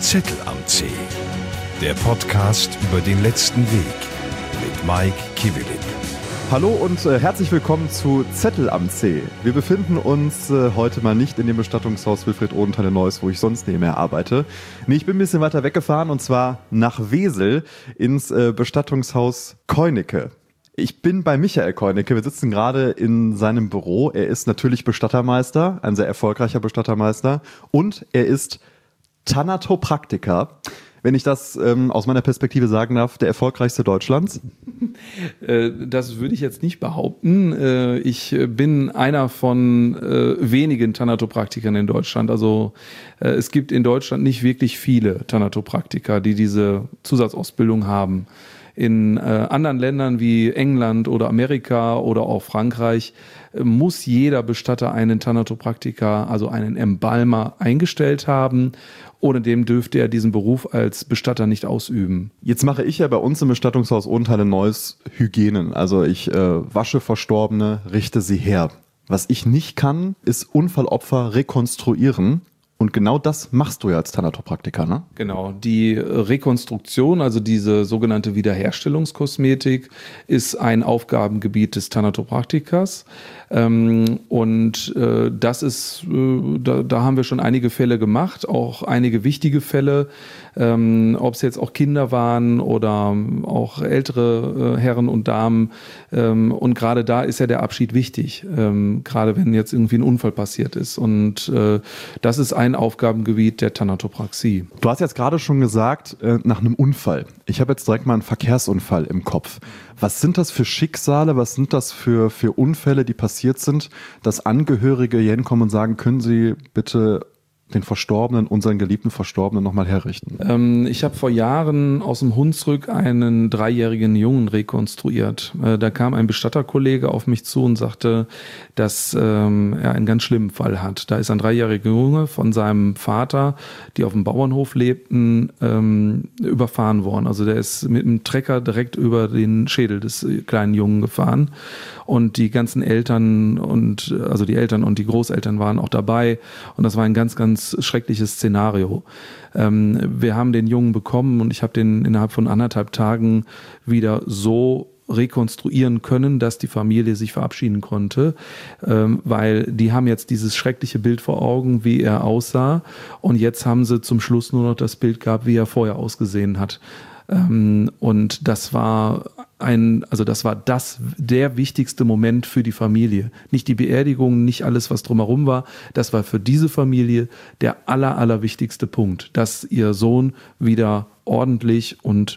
Zettel am Zeh. Der Podcast über den letzten Weg mit Mike Kivilip. Hallo und herzlich willkommen zu Zettel am Zeh. Wir befinden uns heute mal nicht in dem Bestattungshaus Wilfried Odenthal-Neuss, wo ich sonst nebenher arbeite. Nee, ich bin ein bisschen weiter weggefahren und zwar nach Wesel ins Bestattungshaus Keunecke. Ich bin bei Michael Keunecke, wir sitzen gerade in seinem Büro. Er ist natürlich Bestattermeister, ein sehr erfolgreicher Bestattermeister und er ist Thanatopraktiker. Wenn ich das aus meiner Perspektive sagen darf, der erfolgreichste Deutschlands? Das würde ich jetzt nicht behaupten. Ich bin einer von wenigen Thanatopraktikern in Deutschland. Also es gibt in Deutschland nicht wirklich viele Thanatopraktiker, die diese Zusatzausbildung haben. In anderen Ländern wie England oder Amerika oder auch Frankreich muss jeder Bestatter einen Thanatopraktiker, also einen Embalmer, eingestellt haben. Ohne dem dürfte er diesen Beruf als Bestatter nicht ausüben. Jetzt mache ich ja bei uns im Bestattungshaus Odenthal-Neuss Hygienen. Also ich wasche Verstorbene, richte sie her. Was ich nicht kann, ist Unfallopfer rekonstruieren. Und genau das machst du ja als Thanatopraktiker, ne? Genau, die Rekonstruktion, also diese sogenannte Wiederherstellungskosmetik, ist ein Aufgabengebiet des Thanatopraktikers. Und das ist, da haben wir schon einige Fälle gemacht, auch einige wichtige Fälle, ob es jetzt auch Kinder waren oder auch ältere Herren und Damen. Und gerade da ist ja der Abschied wichtig, gerade wenn jetzt irgendwie ein Unfall passiert ist. Und das ist ein Aufgabengebiet der Thanatopraxie. Du hast jetzt gerade schon gesagt, nach einem Unfall. Ich habe jetzt direkt mal einen Verkehrsunfall im Kopf. Was sind das für Schicksale, was sind das für Unfälle, die passiert sind, dass Angehörige hier hinkommen und sagen, können Sie bitte den Verstorbenen, unseren geliebten Verstorbenen nochmal herrichten? Ich habe vor Jahren aus dem Hunsrück einen 3-jährigen Jungen rekonstruiert. Da kam ein Bestatterkollege auf mich zu und sagte, dass er einen ganz schlimmen Fall hat. Da ist ein 3-jähriger Junge von seinem Vater, die auf dem Bauernhof lebten, überfahren worden. Also der ist mit dem Trecker direkt über den Schädel des kleinen Jungen gefahren. Und die ganzen Eltern also die Eltern und die Großeltern waren auch dabei. Und das war ein ganz, ganz schreckliches Szenario. Wir haben den Jungen bekommen und ich habe den innerhalb von 1,5 Tagen wieder so rekonstruieren können, dass die Familie sich verabschieden konnte, weil die haben jetzt dieses schreckliche Bild vor Augen, wie er aussah, und jetzt haben sie zum Schluss nur noch das Bild gehabt, wie er vorher ausgesehen hat. Und das war der wichtigste Moment für die Familie. Nicht die Beerdigung, nicht alles, was drumherum war. Das war für diese Familie der allerwichtigste Punkt, dass ihr Sohn wieder ordentlich und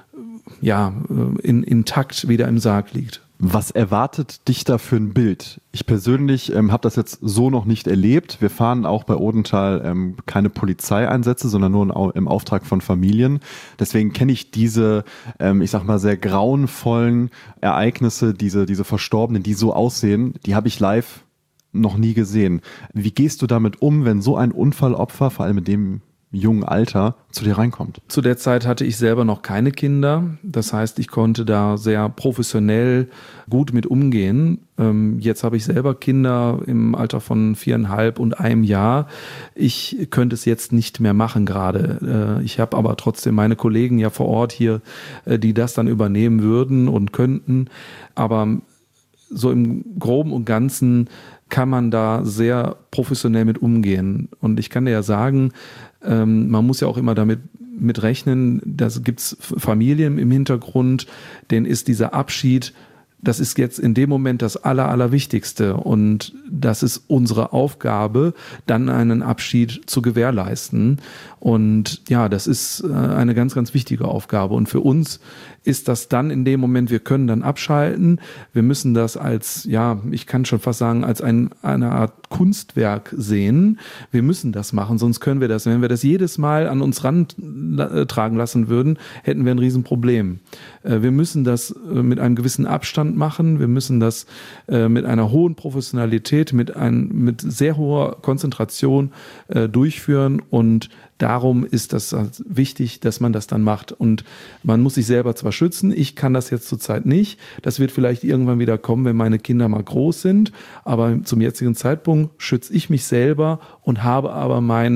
intakt wieder im Sarg liegt. Was erwartet dich da für ein Bild? Ich persönlich habe das jetzt so noch nicht erlebt. Wir fahren auch bei Odenthal keine Polizeieinsätze, sondern nur im Auftrag von Familien. Deswegen kenne ich diese, ich sag mal, sehr grauenvollen Ereignisse, diese Verstorbenen, die so aussehen, die habe ich live noch nie gesehen. Wie gehst du damit um, wenn so ein Unfallopfer, vor allem in dem jungen Alter, zu dir reinkommt? Zu der Zeit hatte ich selber noch keine Kinder. Das heißt, ich konnte da sehr professionell gut mit umgehen. Jetzt habe ich selber Kinder im Alter von 4,5 und 1 Jahr. Ich könnte es jetzt nicht mehr machen gerade. Ich habe aber trotzdem meine Kollegen ja vor Ort hier, die das dann übernehmen würden und könnten. Aber so im Groben und Ganzen kann man da sehr professionell mit umgehen. Und ich kann dir ja sagen, man muss ja auch immer damit rechnen, dass gibt's Familien im Hintergrund, denen ist dieser Abschied, das ist jetzt in dem Moment das Allerwichtigste. Und das ist unsere Aufgabe, dann einen Abschied zu gewährleisten. Und ja, das ist eine ganz, ganz wichtige Aufgabe. Und für uns ist das dann in dem Moment, wir können dann abschalten. Wir müssen das als, ja, ich kann schon fast sagen, als eine Art Kunstwerk sehen. Wir müssen das machen, sonst können wir das. Wenn wir das jedes Mal an uns rantragen lassen würden, hätten wir ein Riesenproblem. Wir müssen das mit einem gewissen Abstand machen. Wir müssen das mit einer hohen Professionalität, mit sehr hoher Konzentration durchführen, und darum ist das wichtig, dass man das dann macht. Und man muss sich selber zwar schützen, ich kann das jetzt zurzeit nicht. Das wird vielleicht irgendwann wieder kommen, wenn meine Kinder mal groß sind. Aber zum jetzigen Zeitpunkt schütze ich mich selber und habe aber mein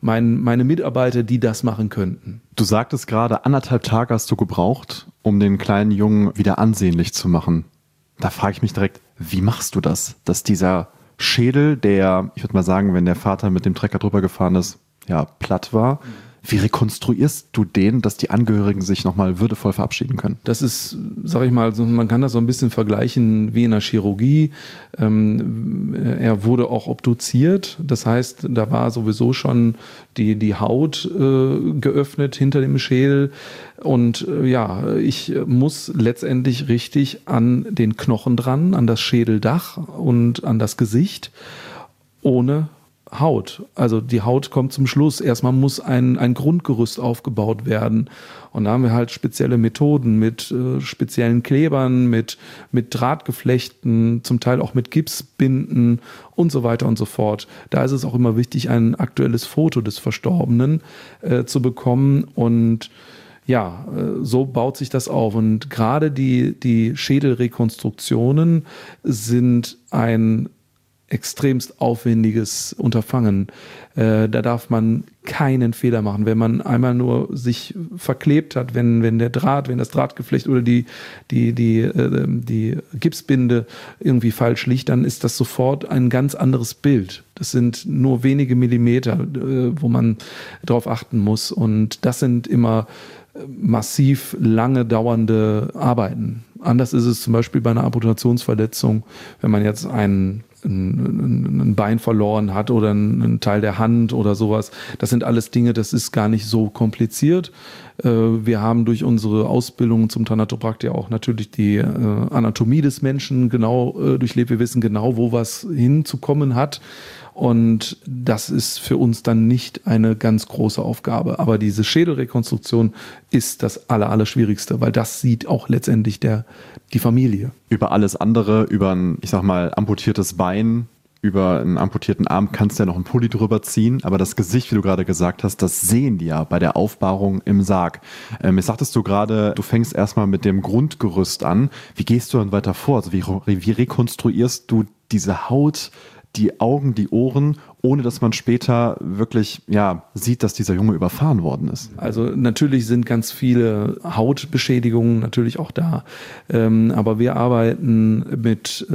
meine Mitarbeiter, die das machen könnten. Du sagtest gerade, 1,5 Tage hast du gebraucht, um den kleinen Jungen wieder ansehnlich zu machen. Da frage ich mich direkt, wie machst du das? Dass dieser Schädel, der, ich würde mal sagen, wenn der Vater mit dem Trecker drüber gefahren ist, ja, platt war. Wie rekonstruierst du den, dass die Angehörigen sich nochmal würdevoll verabschieden können? Das ist, sag ich mal, man kann das so ein bisschen vergleichen wie in der Chirurgie. Er wurde auch obduziert. Das heißt, da war sowieso schon die Haut geöffnet hinter dem Schädel. Und ich muss letztendlich richtig an den Knochen dran, an das Schädeldach und an das Gesicht, ohne Haut. Also die Haut kommt zum Schluss. Erstmal muss ein Grundgerüst aufgebaut werden. Und da haben wir halt spezielle Methoden mit speziellen Klebern, mit Drahtgeflechten, zum Teil auch mit Gipsbinden und so weiter und so fort. Da ist es auch immer wichtig, ein aktuelles Foto des Verstorbenen zu bekommen. Und ja, so baut sich das auf. Und gerade die Schädelrekonstruktionen sind ein extremst aufwendiges Unterfangen. Da darf man keinen Fehler machen. Wenn man einmal nur sich verklebt hat, wenn das Drahtgeflecht oder die Gipsbinde irgendwie falsch liegt, dann ist das sofort ein ganz anderes Bild. Das sind nur wenige Millimeter, wo man drauf achten muss. Und das sind immer massiv lange dauernde Arbeiten. Anders ist es zum Beispiel bei einer Amputationsverletzung, wenn man jetzt ein Bein verloren hat oder einen Teil der Hand oder sowas. Das sind alles Dinge, das ist gar nicht so kompliziert. Wir haben durch unsere Ausbildung zum Thanatopraktiker auch natürlich die Anatomie des Menschen genau durchlebt. Wir wissen genau, wo was hinzukommen hat. Und das ist für uns dann nicht eine ganz große Aufgabe. Aber diese Schädelrekonstruktion ist das Allerschwierigste, weil das sieht auch letztendlich die Familie. Über alles andere, über ein, ich sag mal, amputiertes Bein, über einen amputierten Arm kannst du ja noch einen Pulli drüber ziehen, aber das Gesicht, wie du gerade gesagt hast, das sehen die ja bei der Aufbahrung im Sarg. Jetzt sagtest du gerade, du fängst erstmal mit dem Grundgerüst an. Wie gehst du dann weiter vor? Also wie rekonstruierst du diese Haut, die Augen, die Ohren, ohne dass man später wirklich sieht, dass dieser Junge überfahren worden ist? Also natürlich sind ganz viele Hautbeschädigungen natürlich auch da. Aber wir arbeiten mit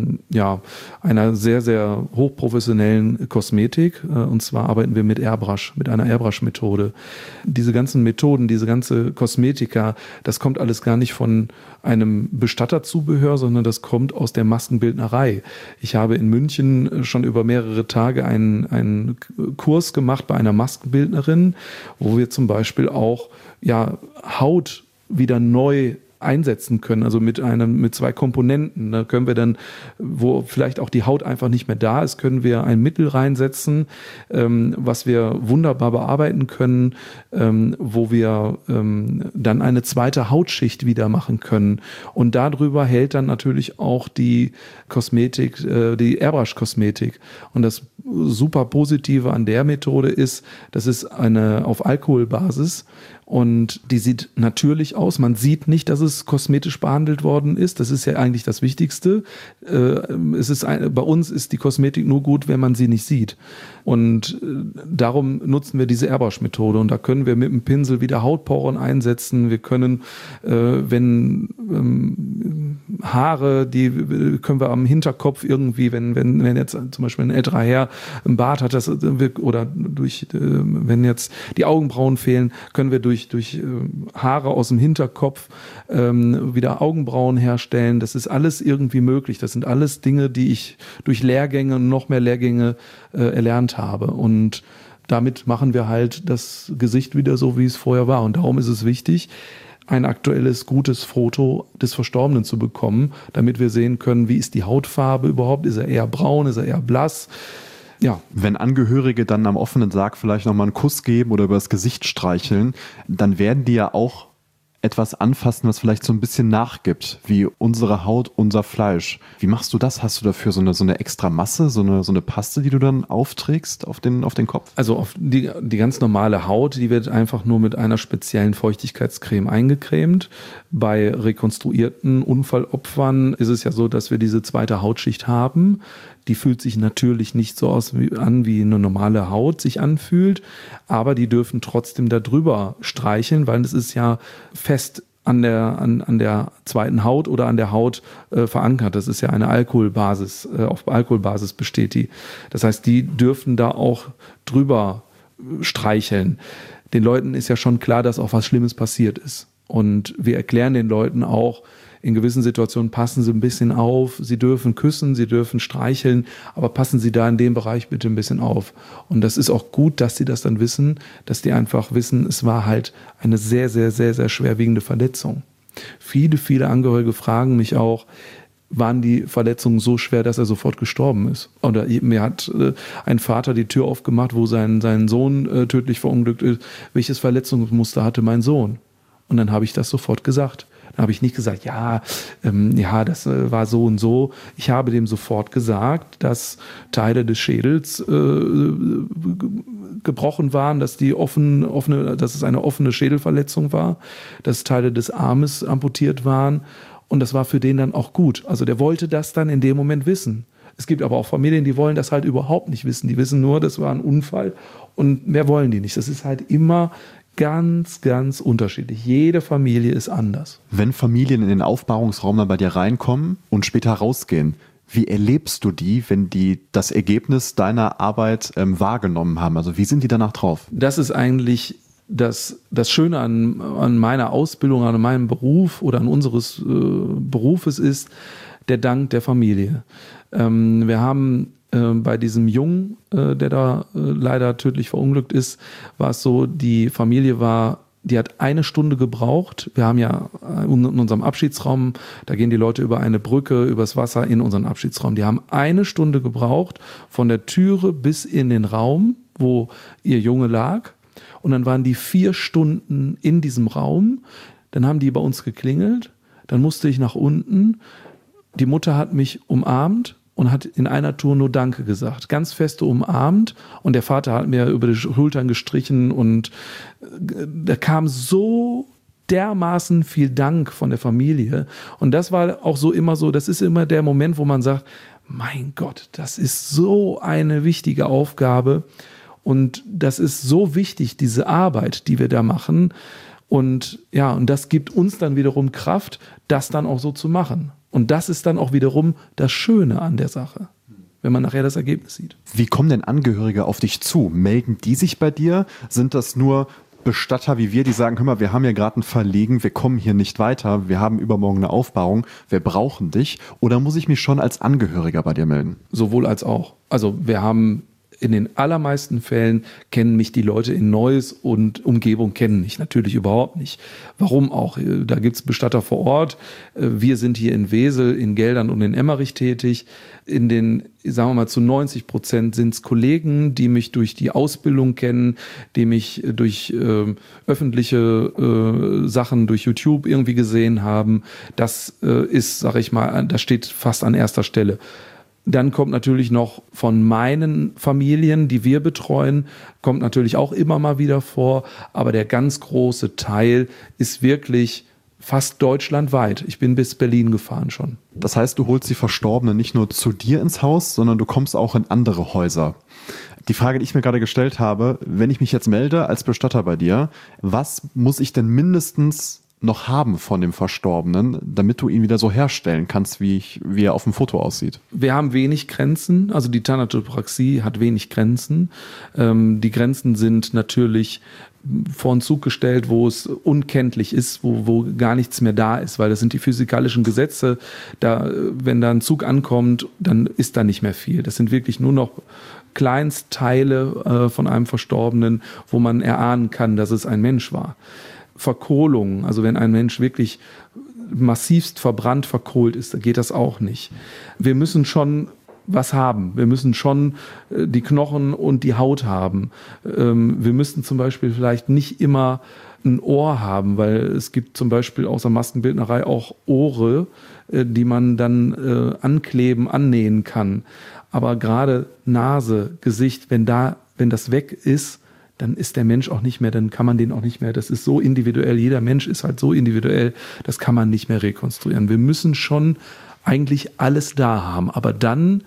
einer sehr, sehr hochprofessionellen Kosmetik. Und zwar arbeiten wir mit Airbrush, mit einer Airbrush-Methode. Diese ganzen Methoden, diese ganze Kosmetika, das kommt alles gar nicht von einem Bestatterzubehör, sondern das kommt aus der Maskenbildnerei. Ich habe in München schon über mehrere Tage einen Kurs gemacht bei einer Maskenbildnerin, wo wir zum Beispiel auch Haut wieder neu einsetzen können, also mit 2 Komponenten. Da können wir dann, wo vielleicht auch die Haut einfach nicht mehr da ist, können wir ein Mittel reinsetzen, was wir wunderbar bearbeiten können, wo wir dann eine zweite Hautschicht wieder machen können. Und darüber hält dann natürlich auch die Kosmetik, die Airbrush-Kosmetik. Und das super Positive an der Methode ist, das ist eine auf Alkoholbasis. Und die sieht natürlich aus. Man sieht nicht, dass es kosmetisch behandelt worden ist. Das ist ja eigentlich das Wichtigste. Bei uns ist die Kosmetik nur gut, wenn man sie nicht sieht. Und darum nutzen wir diese Airbrush-Methode. Und da können wir mit dem Pinsel wieder Hautporen einsetzen. Wir können, Haare, die können wir am Hinterkopf irgendwie, wenn jetzt zum Beispiel ein älterer Herr einen Bart hat, wenn jetzt die Augenbrauen fehlen, können wir durch Haare aus dem Hinterkopf wieder Augenbrauen herstellen. Das ist alles irgendwie möglich. Das sind alles Dinge, die ich durch Lehrgänge und noch mehr Lehrgänge erlernt habe. Und damit machen wir halt das Gesicht wieder so, wie es vorher war. Und darum ist es wichtig, ein aktuelles, gutes Foto des Verstorbenen zu bekommen, damit wir sehen können, wie ist die Hautfarbe überhaupt? Ist er eher braun? Ist er eher blass? Ja. Wenn Angehörige dann am offenen Sarg vielleicht nochmal einen Kuss geben oder über das Gesicht streicheln, dann werden die ja auch etwas anfassen, was vielleicht so ein bisschen nachgibt, wie unsere Haut, unser Fleisch. Wie machst du das? Hast du dafür so eine extra Masse, so eine Paste, die du dann aufträgst auf den Kopf? Also auf die ganz normale Haut, die wird einfach nur mit einer speziellen Feuchtigkeitscreme eingecremt. Bei rekonstruierten Unfallopfern ist es ja so, dass wir diese zweite Hautschicht haben, Die fühlt sich natürlich nicht so an, wie eine normale Haut sich anfühlt, aber die dürfen trotzdem da drüber streicheln, weil es ist ja fest an der zweiten Haut oder an der Haut verankert. Das ist ja eine Alkoholbasis, auf Alkoholbasis besteht die. Das heißt, die dürfen da auch drüber streicheln. Den Leuten ist ja schon klar, dass auch was Schlimmes passiert ist. Und wir erklären den Leuten auch, in gewissen Situationen passen Sie ein bisschen auf, Sie dürfen küssen, Sie dürfen streicheln, aber passen Sie da in dem Bereich bitte ein bisschen auf. Und das ist auch gut, dass Sie das dann wissen, dass die einfach wissen, es war halt eine sehr, sehr, sehr, sehr schwerwiegende Verletzung. Viele, viele Angehörige fragen mich auch, waren die Verletzungen so schwer, dass er sofort gestorben ist? Oder mir hat ein Vater die Tür aufgemacht, wo sein Sohn tödlich verunglückt ist. Welches Verletzungsmuster hatte mein Sohn? Und dann habe ich das sofort gesagt. Dann habe ich nicht gesagt, das war so und so. Ich habe dem sofort gesagt, dass Teile des Schädels gebrochen waren, dass dass es eine offene Schädelverletzung war, dass Teile des Armes amputiert waren. Und das war für den dann auch gut. Also der wollte das dann in dem Moment wissen. Es gibt aber auch Familien, die wollen das halt überhaupt nicht wissen. Die wissen nur, das war ein Unfall und mehr wollen die nicht. Das ist halt immer ganz, ganz unterschiedlich. Jede Familie ist anders. Wenn Familien in den Aufbahrungsraum dann bei dir reinkommen und später rausgehen, wie erlebst du die, wenn die das Ergebnis deiner Arbeit wahrgenommen haben? Also wie sind die danach drauf? Das ist eigentlich das Schöne an meiner Ausbildung, an meinem Beruf oder an unseres Berufes ist der Dank der Familie. Wir haben bei diesem Jungen, der da leider tödlich verunglückt ist, war es so, die Familie die hat 1 Stunde gebraucht. Wir haben ja in unserem Abschiedsraum, da gehen die Leute über eine Brücke, übers Wasser in unseren Abschiedsraum. Die haben 1 Stunde gebraucht von der Türe bis in den Raum, wo ihr Junge lag. Und dann waren die 4 Stunden in diesem Raum. Dann haben die bei uns geklingelt. Dann musste ich nach unten. Die Mutter hat mich umarmt und hat in einer Tour nur Danke gesagt. Ganz feste umarmt. Und der Vater hat mir über die Schultern gestrichen. Und da kam so dermaßen viel Dank von der Familie. Und das war auch so immer so, das ist immer der Moment, wo man sagt, mein Gott, das ist so eine wichtige Aufgabe. Und das ist so wichtig, diese Arbeit, die wir da machen. Und ja, und das gibt uns dann wiederum Kraft, das dann auch so zu machen. Und das ist dann auch wiederum das Schöne an der Sache, wenn man nachher das Ergebnis sieht. Wie kommen denn Angehörige auf dich zu? Melden die sich bei dir? Sind das nur Bestatter wie wir, die sagen, hör mal, wir haben ja gerade ein Verlegen, wir kommen hier nicht weiter, wir haben übermorgen eine Aufbahrung, wir brauchen dich? Oder muss ich mich schon als Angehöriger bei dir melden? Sowohl als auch. Also wir haben in den allermeisten Fällen kennen mich die Leute in Neuss und Umgebung kennen mich natürlich überhaupt nicht. Warum auch? Da gibt es Bestatter vor Ort. Wir sind hier in Wesel, in Geldern und in Emmerich tätig. In den, sagen wir mal, zu 90% sind es Kollegen, die mich durch die Ausbildung kennen, die mich durch öffentliche Sachen, durch YouTube irgendwie gesehen haben. Das ist, sag ich mal, das steht fast an erster Stelle. Dann kommt natürlich noch von meinen Familien, die wir betreuen, kommt natürlich auch immer mal wieder vor. Aber der ganz große Teil ist wirklich fast deutschlandweit. Ich bin bis Berlin gefahren schon. Das heißt, du holst die Verstorbenen nicht nur zu dir ins Haus, sondern du kommst auch in andere Häuser. Die Frage, die ich mir gerade gestellt habe, wenn ich mich jetzt melde als Bestatter bei dir, was muss ich denn mindestens noch haben von dem Verstorbenen, damit du ihn wieder so herstellen kannst, wie er auf dem Foto aussieht? Wir haben wenig Grenzen, also die Thanatopraxie hat wenig Grenzen. Die Grenzen sind natürlich vor einen Zug gestellt, wo es unkenntlich ist, wo gar nichts mehr da ist, weil das sind die physikalischen Gesetze. Wenn da ein Zug ankommt, dann ist da nicht mehr viel. Das sind wirklich nur noch Kleinstteile von einem Verstorbenen, wo man erahnen kann, dass es ein Mensch war. Verkohlung, also wenn ein Mensch wirklich massivst verbrannt, verkohlt ist, dann geht das auch nicht. Wir müssen schon was haben. Wir müssen schon die Knochen und die Haut haben. Wir müssen zum Beispiel vielleicht nicht immer ein Ohr haben, weil es gibt zum Beispiel außer Maskenbildnerei auch Ohre, die man dann ankleben, annähen kann. Aber gerade Nase, Gesicht, wenn das weg ist, dann ist der Mensch auch nicht mehr, dann kann man den auch nicht mehr, das ist so individuell, jeder Mensch ist halt so individuell, das kann man nicht mehr rekonstruieren. Wir müssen schon eigentlich alles da haben, aber dann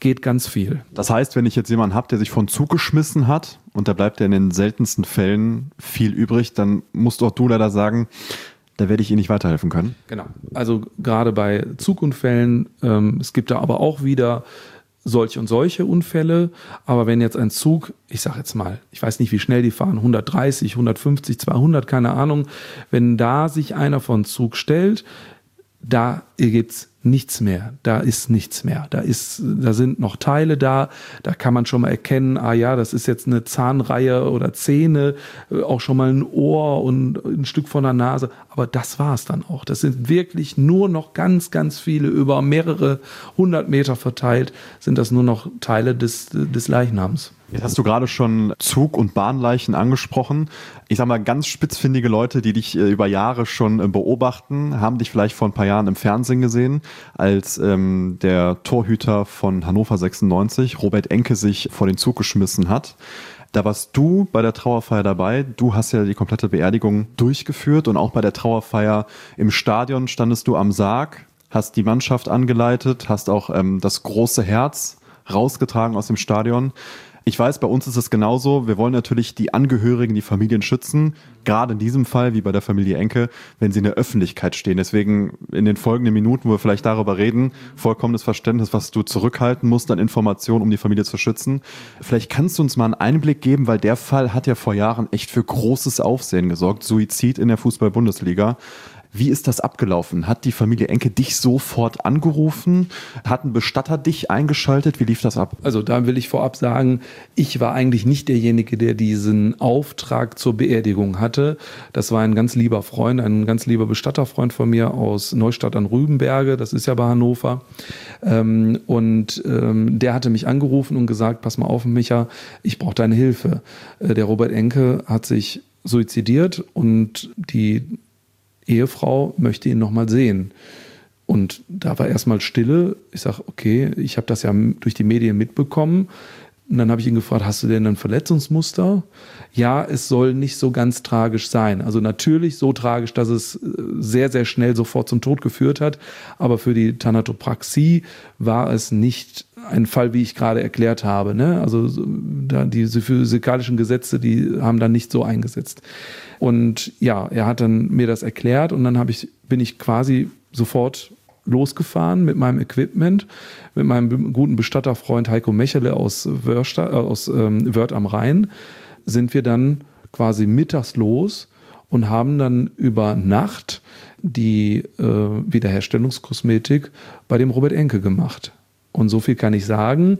geht ganz viel. Das heißt, wenn ich jetzt jemanden habe, der sich von Zug geschmissen hat und da bleibt ja in den seltensten Fällen viel übrig, dann musst auch du leider sagen, da werde ich Ihnen nicht weiterhelfen können. Genau. Also gerade bei Zugunfällen, es gibt da aber auch wieder solche und solche Unfälle. Aber wenn jetzt ein Zug, ich sage jetzt mal, ich weiß nicht, wie schnell die fahren, 130, 150, 200, keine Ahnung, wenn da sich einer von Zug stellt, da gibt's nichts mehr, da ist nichts mehr, da sind noch Teile da kann man schon mal erkennen, das ist jetzt eine Zahnreihe oder Zähne, auch schon mal ein Ohr und ein Stück von der Nase, aber das war's dann auch. Das sind wirklich nur noch ganz, ganz viele, über mehrere 100 Meter verteilt, sind das nur noch Teile des Leichnams. Jetzt hast du gerade schon Zug- und Bahnleichen angesprochen. Ich sag mal, ganz spitzfindige Leute, die dich über Jahre schon beobachten, haben dich vielleicht vor ein paar Jahren im Fernsehen gesehen, als der Torhüter von Hannover 96, Robert Enke, sich vor den Zug geschmissen hat. Da warst du bei der Trauerfeier dabei. Du hast ja die komplette Beerdigung durchgeführt und auch bei der Trauerfeier im Stadion standest du am Sarg, hast die Mannschaft angeleitet, hast auch das große Herz rausgetragen aus dem Stadion. Ich weiß, bei uns ist es genauso. Wir wollen natürlich die Angehörigen, die Familien schützen. Gerade in diesem Fall, wie bei der Familie Enke, wenn sie in der Öffentlichkeit stehen. Deswegen in den folgenden Minuten, wo wir vielleicht darüber reden, vollkommenes Verständnis, was du zurückhalten musst an Informationen, um die Familie zu schützen. Vielleicht kannst du uns mal einen Einblick geben, weil der Fall hat ja vor Jahren echt für großes Aufsehen gesorgt. Suizid in der Fußball-Bundesliga. Wie ist das abgelaufen? Hat die Familie Enke dich sofort angerufen? Hat ein Bestatter dich eingeschaltet? Wie lief das ab? Also da will ich vorab sagen, ich war eigentlich nicht derjenige, der diesen Auftrag zur Beerdigung hatte. Das war ein ganz lieber Freund, ein ganz lieber Bestatterfreund von mir aus Neustadt an Rübenberge, das ist ja bei Hannover. Der hatte mich angerufen und gesagt, pass mal auf, Micha, ich brauche deine Hilfe. Der Robert Enke hat sich suizidiert und die Ehefrau möchte ihn nochmal sehen. Und da war erstmal Stille. Ich sage, okay, ich habe das ja durch die Medien mitbekommen. Und dann habe ich ihn gefragt, hast du denn ein Verletzungsmuster? Ja, es soll nicht so ganz tragisch sein. Also natürlich so tragisch, dass es sehr, sehr schnell sofort zum Tod geführt hat. Aber für die Thanatopraxie war es nicht ein Fall, wie ich gerade erklärt habe. Ne? Also die physikalischen Gesetze, die haben dann nicht so eingesetzt. Und ja, er hat dann mir das erklärt und dann bin ich quasi sofort losgefahren mit meinem Equipment, mit meinem guten Bestatterfreund Heiko Mechele aus Wörth am Rhein, sind wir dann quasi mittags los und haben dann über Nacht die Wiederherstellungskosmetik bei dem Robert Enke gemacht. Und so viel kann ich sagen,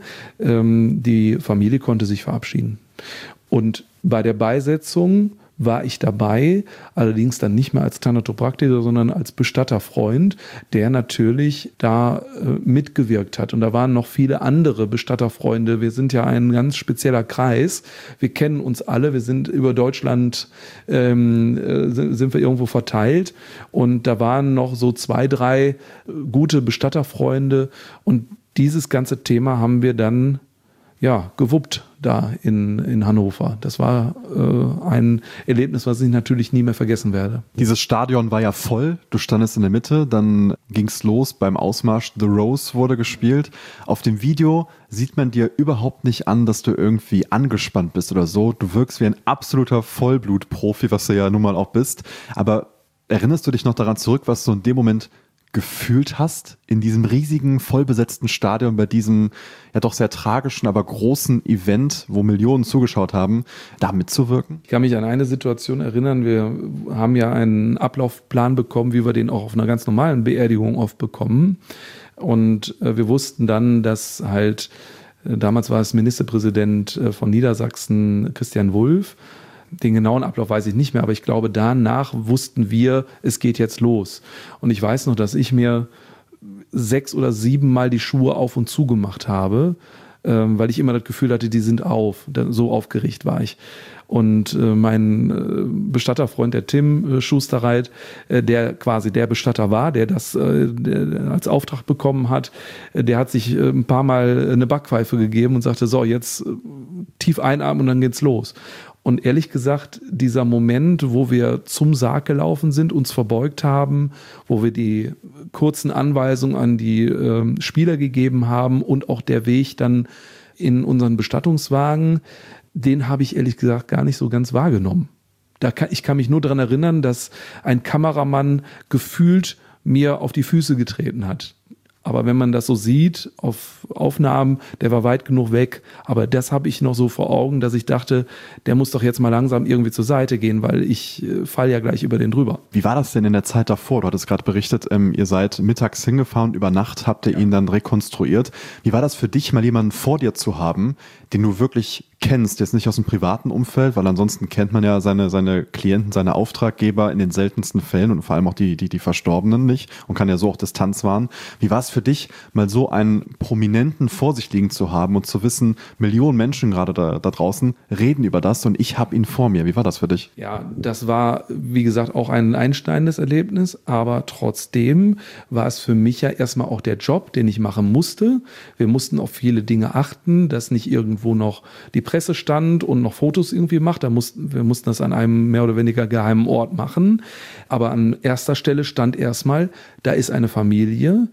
die Familie konnte sich verabschieden. Und bei der Beisetzung war ich dabei, allerdings dann nicht mehr als Thanatopraktiker, sondern als Bestatterfreund, der natürlich da mitgewirkt hat. Und da waren noch viele andere Bestatterfreunde. Wir sind ja ein ganz spezieller Kreis. Wir kennen uns alle. Wir sind über Deutschland, sind wir irgendwo verteilt. Und da waren noch so 2, 3 gute Bestatterfreunde. Und dieses ganze Thema haben wir dann gewuppt da in Hannover. Das war ein Erlebnis, was ich natürlich nie mehr vergessen werde. Dieses Stadion war ja voll, du standest in der Mitte, dann ging's los beim Ausmarsch, The Rose wurde gespielt. Auf dem Video sieht man dir überhaupt nicht an, dass du irgendwie angespannt bist oder so. Du wirkst wie ein absoluter Vollblutprofi, was du ja nun mal auch bist. Aber erinnerst du dich noch daran zurück, was du in dem Moment gefühlt hast, in diesem riesigen, vollbesetzten Stadion, bei diesem ja doch sehr tragischen, aber großen Event, wo Millionen zugeschaut haben, da mitzuwirken? Ich kann mich an eine Situation erinnern, wir haben ja einen Ablaufplan bekommen, wie wir den auch auf einer ganz normalen Beerdigung oft bekommen. Und wir wussten dann, dass halt, damals war es Ministerpräsident von Niedersachsen, Christian Wulff. Den genauen Ablauf weiß ich nicht mehr, aber ich glaube, danach wussten wir, es geht jetzt los. Und ich weiß noch, dass ich mir 6 oder 7 Mal die Schuhe auf und zu gemacht habe, weil ich immer das Gefühl hatte, die sind auf. So aufgeregt war ich. Und mein Bestatterfreund, der Tim Schusterreit, der quasi der Bestatter war, der das als Auftrag bekommen hat, der hat sich ein paar Mal eine Backpfeife gegeben und sagte, so, jetzt tief einatmen und dann geht's los. Und ehrlich gesagt, dieser Moment, wo wir zum Sarg gelaufen sind, uns verbeugt haben, wo wir die kurzen Anweisungen an die Spieler gegeben haben und auch der Weg dann in unseren Bestattungswagen, den habe ich ehrlich gesagt gar nicht so ganz wahrgenommen. Ich kann mich nur daran erinnern, dass ein Kameramann gefühlt mir auf die Füße getreten hat. Aber wenn man das so sieht, auf Aufnahmen, der war weit genug weg. Aber das habe ich noch so vor Augen, dass ich dachte, der muss doch jetzt mal langsam irgendwie zur Seite gehen, weil ich falle ja gleich über den drüber. Wie war das denn in der Zeit davor? Du hattest gerade berichtet, ihr seid mittags hingefahren, über Nacht habt ihr ihn dann rekonstruiert. Wie war das für dich, mal jemanden vor dir zu haben, den du wirklich kennst, jetzt nicht aus dem privaten Umfeld, weil ansonsten kennt man ja seine Klienten, seine Auftraggeber in den seltensten Fällen und vor allem auch die Verstorbenen nicht und kann ja so auch Distanz wahren. Wie war es für dich, mal so einen Prominenten vor sich liegen zu haben und zu wissen, Millionen Menschen gerade da draußen reden über das und ich habe ihn vor mir. Wie war das für dich? Ja, das war, wie gesagt, auch ein einschneidendes Erlebnis, aber trotzdem war es für mich ja erstmal auch der Job, den ich machen musste. Wir mussten auf viele Dinge achten, dass nicht irgendwo noch die Presse stand und noch Fotos irgendwie macht. Wir mussten das an einem mehr oder weniger geheimen Ort machen. Aber an erster Stelle stand erstmal, da ist eine Familie,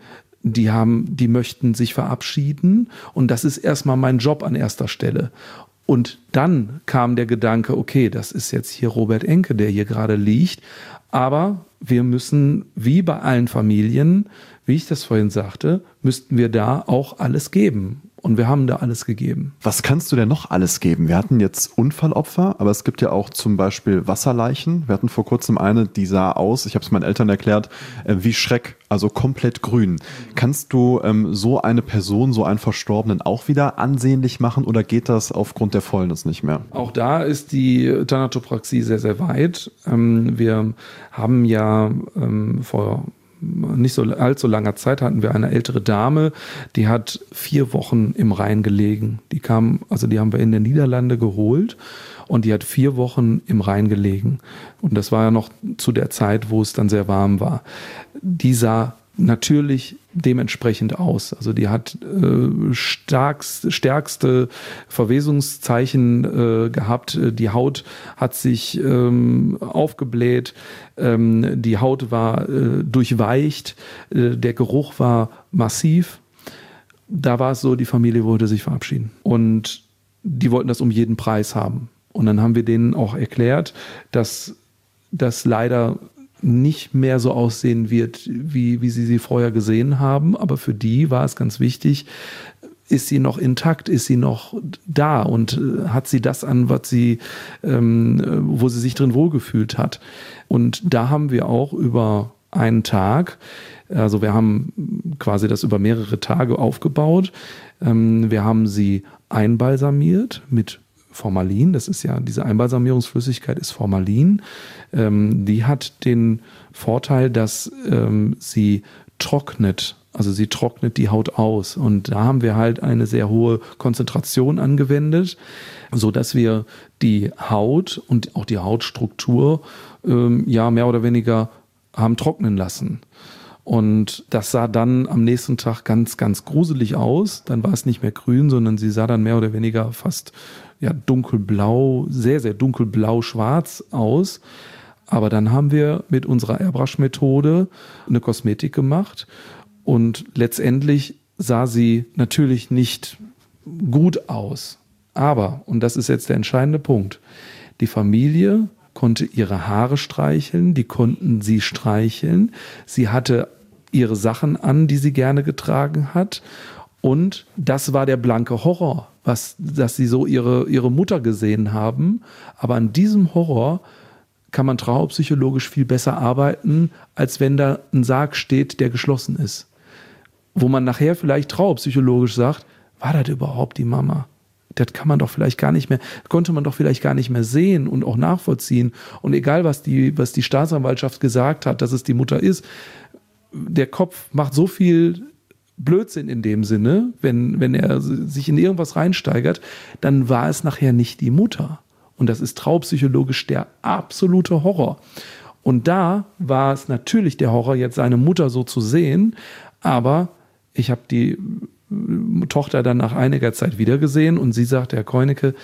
die möchten sich verabschieden und das ist erstmal mein Job an erster Stelle. Und dann kam der Gedanke, okay, das ist jetzt hier Robert Enke, der hier gerade liegt, aber wir müssen, wie bei allen Familien, wie ich das vorhin sagte, müssten wir da auch alles geben. Und wir haben da alles gegeben. Was kannst du denn noch alles geben? Wir hatten jetzt Unfallopfer, aber es gibt ja auch zum Beispiel Wasserleichen. Wir hatten vor kurzem eine, die sah aus, ich habe es meinen Eltern erklärt, wie Schreck, also komplett grün. Kannst du so eine Person, so einen Verstorbenen auch wieder ansehnlich machen oder geht das aufgrund der Fäulnis nicht mehr? Auch da ist die Thanatopraxie sehr, sehr weit. Wir haben ja vor nicht so allzu langer Zeit hatten wir eine ältere Dame, die hat 4 Wochen im Rhein gelegen. Die haben wir in den Niederlande geholt und die hat 4 Wochen im Rhein gelegen. Und das war ja noch zu der Zeit, wo es dann sehr warm war. Die sah natürlich dementsprechend aus. Also die hat stärkste Verwesungszeichen gehabt. Die Haut hat sich aufgebläht. Die Haut war durchweicht. Der Geruch war massiv. Da war es so, die Familie wollte sich verabschieden. Und die wollten das um jeden Preis haben. Und dann haben wir denen auch erklärt, dass das leider nicht mehr so aussehen wird, wie sie vorher gesehen haben. Aber für die war es ganz wichtig, ist sie noch intakt, ist sie noch da und hat sie das an, wo sie sich drin wohlgefühlt hat. Und da haben wir auch über einen Tag, also wir haben quasi das über mehrere Tage aufgebaut. Wir haben sie einbalsamiert mit Formalin, das ist ja, diese Einbalsamierungsflüssigkeit ist Formalin. Die hat den Vorteil, dass sie trocknet, also sie trocknet die Haut aus. Und da haben wir halt eine sehr hohe Konzentration angewendet, so dass wir die Haut und auch die Hautstruktur mehr oder weniger haben trocknen lassen. Und das sah dann am nächsten Tag ganz, ganz gruselig aus. Dann war es nicht mehr grün, sondern sie sah dann mehr oder weniger fast dunkelblau, sehr, sehr dunkelblau-schwarz aus. Aber dann haben wir mit unserer Airbrush-Methode eine Kosmetik gemacht und letztendlich sah sie natürlich nicht gut aus. Aber, und das ist jetzt der entscheidende Punkt, die Familie konnte ihre Haare streicheln, die konnten sie streicheln. Sie hatte ihre Sachen an, die sie gerne getragen hat. Und das war der blanke Horror, dass sie so ihre Mutter gesehen haben. Aber an diesem Horror kann man trauerpsychologisch viel besser arbeiten, als wenn da ein Sarg steht, der geschlossen ist. Wo man nachher vielleicht trauerpsychologisch sagt, war das überhaupt die Mama? Das kann man doch vielleicht gar nicht mehr, konnte man doch vielleicht gar nicht mehr sehen und auch nachvollziehen. Und egal, was die Staatsanwaltschaft gesagt hat, dass es die Mutter ist, der Kopf macht so viel Blödsinn in dem Sinne, wenn er sich in irgendwas reinsteigert, dann war es nachher nicht die Mutter. Und das ist trauerpsychologisch der absolute Horror. Und da war es natürlich der Horror, jetzt seine Mutter so zu sehen, aber ich habe die Tochter dann nach einiger Zeit wiedergesehen und sie sagte, Herr Keunecke,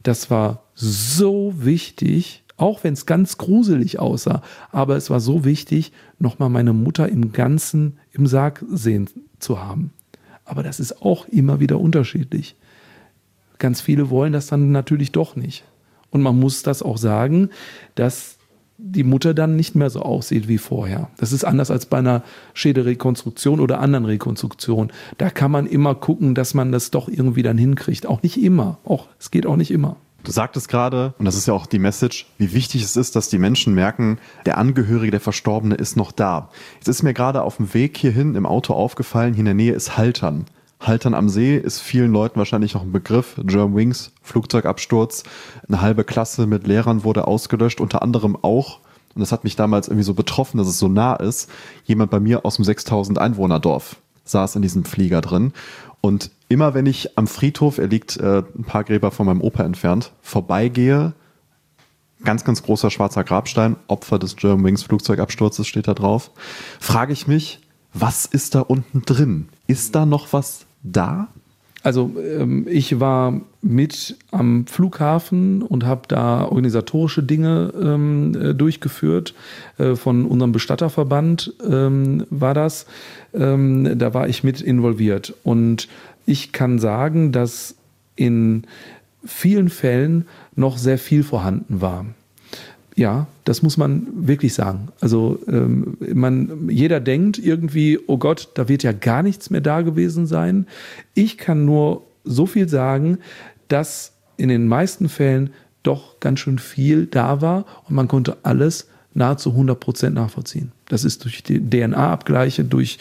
das war so wichtig, auch wenn es ganz gruselig aussah, aber es war so wichtig, nochmal meine Mutter im Ganzen im Sarg sehen zu haben. Aber das ist auch immer wieder unterschiedlich. Ganz viele wollen das dann natürlich doch nicht. Und man muss das auch sagen, dass die Mutter dann nicht mehr so aussieht wie vorher. Das ist anders als bei einer Schädelrekonstruktion oder anderen Rekonstruktionen. Da kann man immer gucken, dass man das doch irgendwie dann hinkriegt. Auch nicht immer. Es geht auch nicht immer. Du sagtest gerade, und das ist ja auch die Message, wie wichtig es ist, dass die Menschen merken, der Angehörige, der Verstorbene ist noch da. Jetzt ist mir gerade auf dem Weg hierhin im Auto aufgefallen, hier in der Nähe ist Haltern. Haltern am See ist vielen Leuten wahrscheinlich noch ein Begriff. Germanwings, Flugzeugabsturz, eine halbe Klasse mit Lehrern wurde ausgelöscht, unter anderem auch, und das hat mich damals irgendwie so betroffen, dass es so nah ist, jemand bei mir aus dem 6000 Einwohnerdorf saß in diesem Flieger drin. Und immer wenn ich am Friedhof, er liegt ein paar Gräber von meinem Opa entfernt, vorbeigehe, ganz, ganz großer schwarzer Grabstein, Opfer des Germanwings Flugzeugabsturzes steht da drauf, frage ich mich, was ist da unten drin? Ist da noch was da? Also ich war mit am Flughafen und habe da organisatorische Dinge durchgeführt. Von unserem Bestatterverband war das. Da war ich mit involviert. Und ich kann sagen, dass in vielen Fällen noch sehr viel vorhanden war. Ja, das muss man wirklich sagen. Also jeder denkt irgendwie, oh Gott, da wird ja gar nichts mehr da gewesen sein. Ich kann nur so viel sagen, dass in den meisten Fällen doch ganz schön viel da war und man konnte alles nahezu 100% nachvollziehen. Das ist durch die DNA-Abgleiche, durch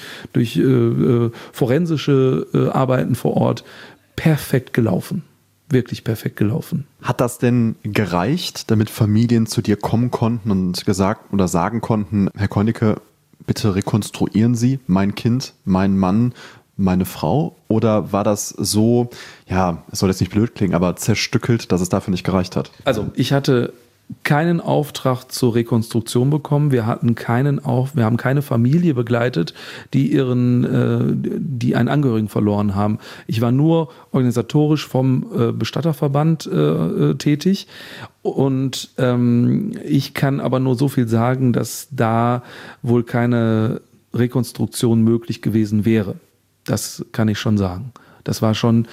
forensische Arbeiten vor Ort perfekt gelaufen. Wirklich perfekt gelaufen. Hat das denn gereicht, damit Familien zu dir kommen konnten und gesagt oder sagen konnten, Herr Konicke, bitte rekonstruieren Sie mein Kind, meinen Mann, meine Frau? Oder war das so, ja, es soll jetzt nicht blöd klingen, aber zerstückelt, dass es dafür nicht gereicht hat? Also ich hatte keinen Auftrag zur Rekonstruktion bekommen. Wir haben keine Familie begleitet, die einen Angehörigen verloren haben. Ich war nur organisatorisch vom Bestatterverband tätig und ich kann aber nur so viel sagen, dass da wohl keine Rekonstruktion möglich gewesen wäre. Das kann ich schon sagen. Das war schon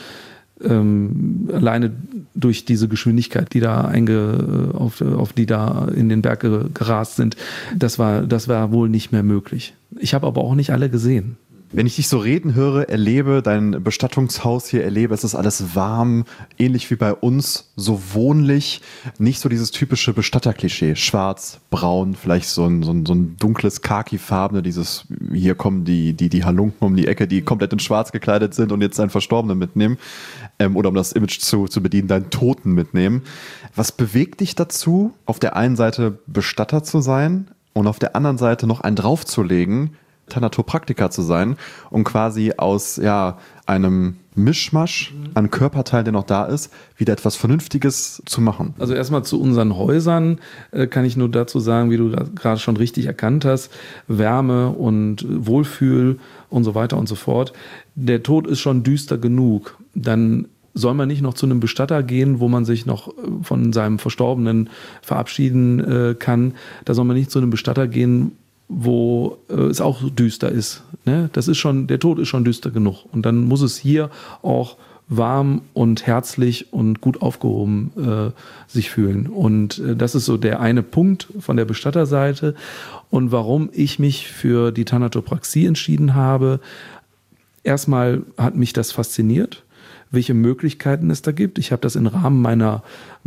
alleine durch diese Geschwindigkeit, die da auf die da in den Berg gerast sind, das war wohl nicht mehr möglich. Ich habe aber auch nicht alle gesehen. Wenn ich dich so reden höre, erlebe dein Bestattungshaus hier, es ist alles warm, ähnlich wie bei uns, so wohnlich, nicht so dieses typische Bestatterklischee, schwarz, braun, vielleicht so ein dunkles Khaki-farbene, dieses, hier kommen die Halunken um die Ecke, die komplett in schwarz gekleidet sind und jetzt einen Verstorbenen mitnehmen, oder um das Image zu bedienen, deinen Toten mitnehmen. Was bewegt dich dazu, auf der einen Seite Bestatter zu sein und auf der anderen Seite noch einen draufzulegen, Thanatopraktiker zu sein und quasi aus einem Mischmasch an Körperteilen, der noch da ist, wieder etwas Vernünftiges zu machen? Also erstmal zu unseren Häusern kann ich nur dazu sagen, wie du gerade schon richtig erkannt hast, Wärme und Wohlfühl und so weiter und so fort. Der Tod ist schon düster genug. Dann soll man nicht noch zu einem Bestatter gehen, wo man sich noch von seinem Verstorbenen verabschieden kann. Da soll man nicht zu einem Bestatter gehen, wo es auch düster ist. Ne? Der Tod ist schon düster genug. Und dann muss es hier auch warm und herzlich und gut aufgehoben sich fühlen. Und das ist so der eine Punkt von der Bestatterseite. Und warum ich mich für die Thanatopraxie entschieden habe, erstmal hat mich das fasziniert, welche Möglichkeiten es da gibt. Ich habe das im Rahmen meiner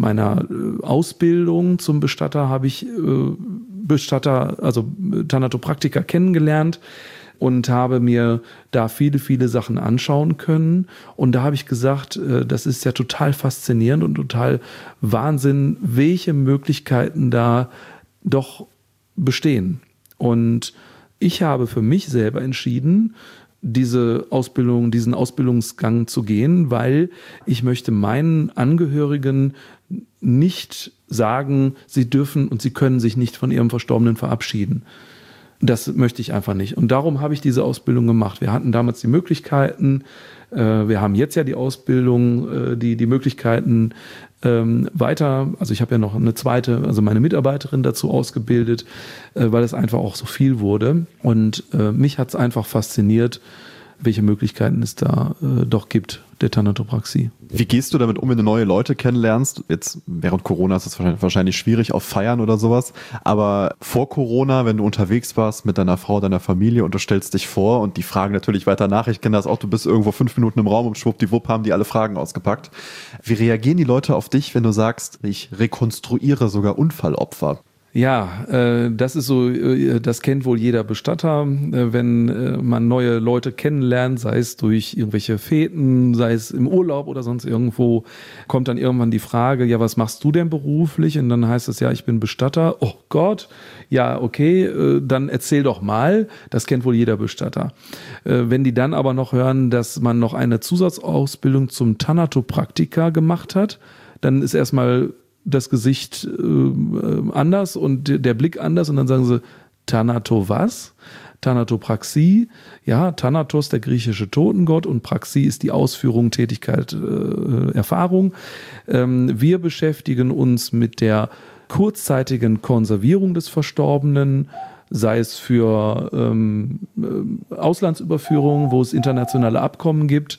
Ausbildung zum Bestatter, habe ich Thanatopraktiker kennengelernt und habe mir da viele, viele Sachen anschauen können. Und da habe ich gesagt, das ist ja total faszinierend und total Wahnsinn, welche Möglichkeiten da doch bestehen. Und ich habe für mich selber entschieden, diesen Ausbildungsgang zu gehen, weil ich möchte meinen Angehörigen nicht sagen, sie dürfen und sie können sich nicht von ihrem Verstorbenen verabschieden. Das möchte ich einfach nicht. Und darum habe ich diese Ausbildung gemacht. Wir hatten damals die Möglichkeiten, wir haben jetzt ja die Ausbildung, die Möglichkeiten weiter, also ich habe ja noch eine zweite, also meine Mitarbeiterin dazu ausgebildet, weil es einfach auch so viel wurde. Und mich hat es einfach fasziniert, welche Möglichkeiten es da doch gibt, der Thanatopraxie. Wie gehst du damit um, wenn du neue Leute kennenlernst? Jetzt während Corona ist es wahrscheinlich schwierig auf Feiern oder sowas, aber vor Corona, wenn du unterwegs warst mit deiner Frau, deiner Familie und du stellst dich vor und die fragen natürlich weiter nach, ich kenne das auch, du bist irgendwo 5 Minuten im Raum und schwuppdiwupp haben die alle Fragen ausgepackt. Wie reagieren die Leute auf dich, wenn du sagst, ich rekonstruiere sogar Unfallopfer? Ja, das ist so, das kennt wohl jeder Bestatter, wenn man neue Leute kennenlernt, sei es durch irgendwelche Feten, sei es im Urlaub oder sonst irgendwo, kommt dann irgendwann die Frage, ja, was machst du denn beruflich? Und dann heißt es, ja, ich bin Bestatter. Oh Gott, ja, okay, dann erzähl doch mal. Das kennt wohl jeder Bestatter. Wenn die dann aber noch hören, dass man noch eine Zusatzausbildung zum Thanatopraktiker gemacht hat, dann ist erstmal das Gesicht anders und der Blick anders und dann sagen sie, Thanato was? Thanatopraxie, ja, Thanatos, der griechische Totengott und Praxie ist die Ausführung, Tätigkeit, Erfahrung. Wir beschäftigen uns mit der kurzzeitigen Konservierung des Verstorbenen, sei es für Auslandsüberführungen, wo es internationale Abkommen gibt,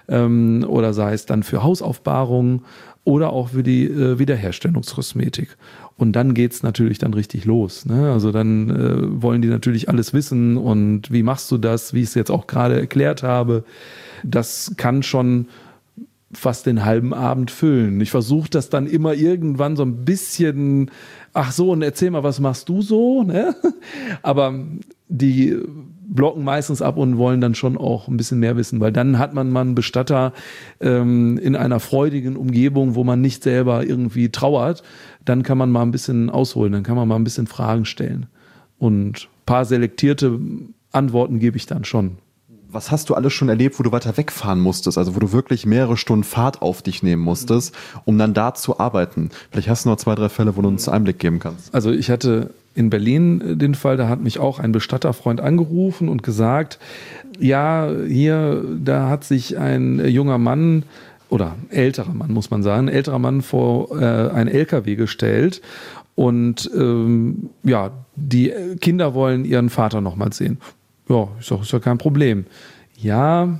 oder sei es dann für Hausaufbahrungen oder auch für die Wiederherstellungskosmetik. Und dann geht's natürlich dann richtig los. Ne? Also dann wollen die natürlich alles wissen und wie machst du das, wie ich es jetzt auch gerade erklärt habe. Das kann schon fast den halben Abend füllen. Ich versuche das dann immer irgendwann so ein bisschen, ach so, und erzähl mal, was machst du so? Ne? Aber die blocken meistens ab und wollen dann schon auch ein bisschen mehr wissen, weil dann hat man mal einen Bestatter in einer freudigen Umgebung, wo man nicht selber irgendwie trauert, dann kann man mal ein bisschen ausholen, dann kann man mal ein bisschen Fragen stellen. Und ein paar selektierte Antworten gebe ich dann schon. Was hast du alles schon erlebt, wo du weiter wegfahren musstest, also wo du wirklich mehrere Stunden Fahrt auf dich nehmen musstest, um dann da zu arbeiten? Vielleicht hast du noch 2, 3 Fälle, wo du uns Einblick geben kannst. Also ich hatte in Berlin den Fall, da hat mich auch ein Bestatterfreund angerufen und gesagt, ja, hier, da hat sich ein junger Mann oder älterer Mann, muss man sagen, ein älterer Mann vor einen LKW gestellt und ja, die Kinder wollen ihren Vater nochmal sehen. Ja, ich sage, ist ja kein Problem. Ja,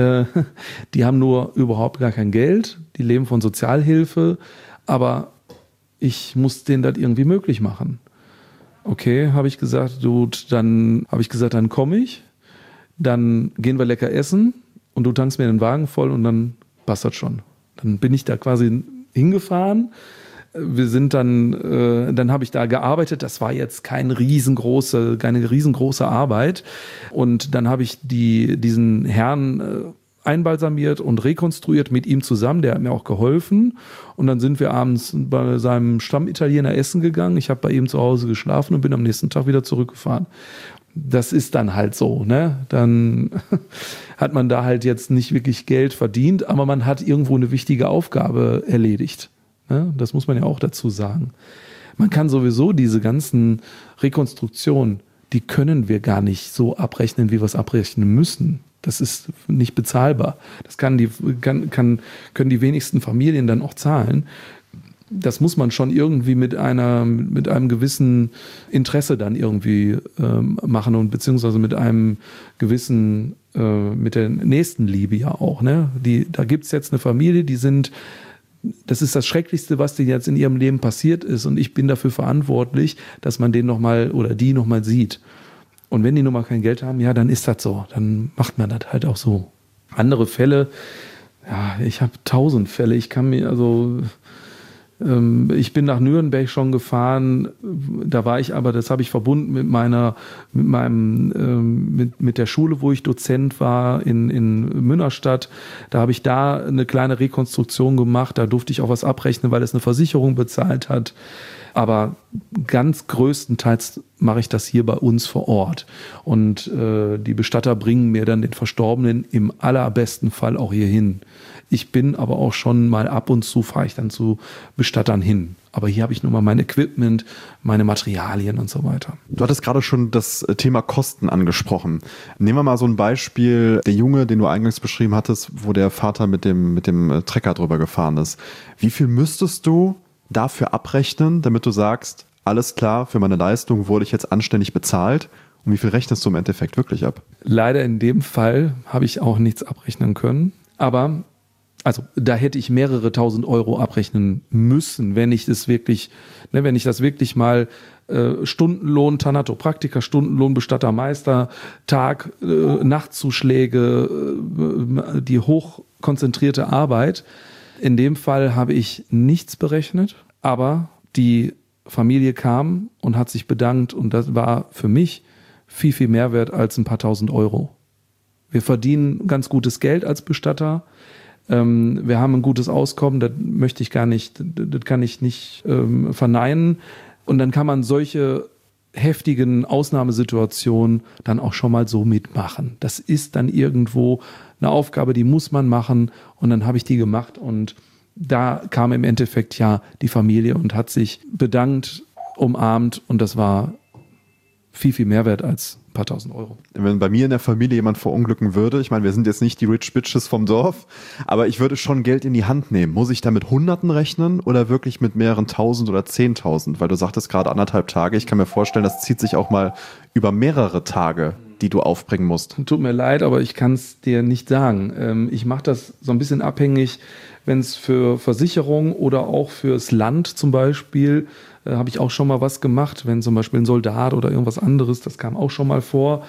die haben nur überhaupt gar kein Geld, die leben von Sozialhilfe, aber ich muss denen das irgendwie möglich machen. Okay, habe ich gesagt, dann komme ich, dann gehen wir lecker essen und du tankst mir den Wagen voll und dann passt das schon. Dann bin ich da quasi hingefahren. Wir sind dann habe ich da gearbeitet. Das war jetzt keine riesengroße Arbeit. Und dann habe ich diesen Herrn einbalsamiert und rekonstruiert mit ihm zusammen. Der hat mir auch geholfen. Und dann sind wir abends bei seinem Stammitaliener essen gegangen. Ich habe bei ihm zu Hause geschlafen und bin am nächsten Tag wieder zurückgefahren. Das ist dann halt so, ne? Dann hat man da halt jetzt nicht wirklich Geld verdient, aber man hat irgendwo eine wichtige Aufgabe erledigt. Ne? Das muss man ja auch dazu sagen. Man kann sowieso diese ganzen Rekonstruktionen, die können wir gar nicht so abrechnen, wie wir es abrechnen müssen. Das ist nicht bezahlbar. Das können die wenigsten Familien dann auch zahlen. Das muss man schon irgendwie mit einem gewissen Interesse dann irgendwie machen und beziehungsweise mit einem gewissen, mit der Nächstenliebe ja auch. Ne? Da gibt's jetzt eine Familie, das ist das Schrecklichste, was denen jetzt in ihrem Leben passiert ist und ich bin dafür verantwortlich, dass man den nochmal oder die nochmal sieht. Und wenn die nun mal kein Geld haben, ja, dann ist das so. Dann macht man das halt auch so. Andere Fälle, ja, ich habe 1000 Fälle. Ich bin nach Nürnberg schon gefahren. Da war ich aber, das habe ich verbunden mit der Schule, wo ich Dozent war in Münnerstadt. Da habe ich da eine kleine Rekonstruktion gemacht. Da durfte ich auch was abrechnen, weil es eine Versicherung bezahlt hat. Aber ganz größtenteils mache ich das hier bei uns vor Ort. Und die Bestatter bringen mir dann den Verstorbenen im allerbesten Fall auch hier hin. Ich bin aber auch schon mal ab und zu, fahre ich dann zu Bestattern hin. Aber hier habe ich nun mal mein Equipment, meine Materialien und so weiter. Du hattest gerade schon das Thema Kosten angesprochen. Nehmen wir mal so ein Beispiel, der Junge, den du eingangs beschrieben hattest, wo der Vater mit dem Trecker drüber gefahren ist. Wie viel müsstest du dafür abrechnen, damit du sagst, alles klar, für meine Leistung wurde ich jetzt anständig bezahlt? Und wie viel rechnest du im Endeffekt wirklich ab? Leider in dem Fall habe ich auch nichts abrechnen können. Aber also da hätte ich mehrere tausend Euro abrechnen müssen, wenn ich das wirklich mal Stundenlohn, Thanatopraktiker, Stundenlohn, Bestatter, Meister, Tag, Nachtzuschläge, die hochkonzentrierte Arbeit. In dem Fall habe ich nichts berechnet, aber die Familie kam und hat sich bedankt und das war für mich viel, viel mehr wert als ein paar tausend Euro. Wir verdienen ganz gutes Geld als Bestatter. Wir haben ein gutes Auskommen, das kann ich nicht verneinen. Und dann kann man solche heftigen Ausnahmesituationen dann auch schon mal so mitmachen. Das ist dann irgendwo eine Aufgabe, die muss man machen und dann habe ich die gemacht und da kam im Endeffekt ja die Familie und hat sich bedankt, umarmt und das war viel, viel mehr wert als ein paar tausend Euro. Wenn bei mir in der Familie jemand verunglücken würde, ich meine, wir sind jetzt nicht die Rich Bitches vom Dorf, aber ich würde schon Geld in die Hand nehmen. Muss ich da mit Hunderten rechnen oder wirklich mit mehreren Tausend oder 10.000? Weil du sagtest gerade 1,5 Tage. Ich kann mir vorstellen, das zieht sich auch mal über mehrere Tage, die du aufbringen musst. Tut mir leid, aber ich kann es dir nicht sagen. Ich mache das so ein bisschen abhängig, wenn es für Versicherung oder auch fürs Land zum Beispiel habe ich auch schon mal was gemacht, wenn zum Beispiel ein Soldat oder irgendwas anderes, das kam auch schon mal vor.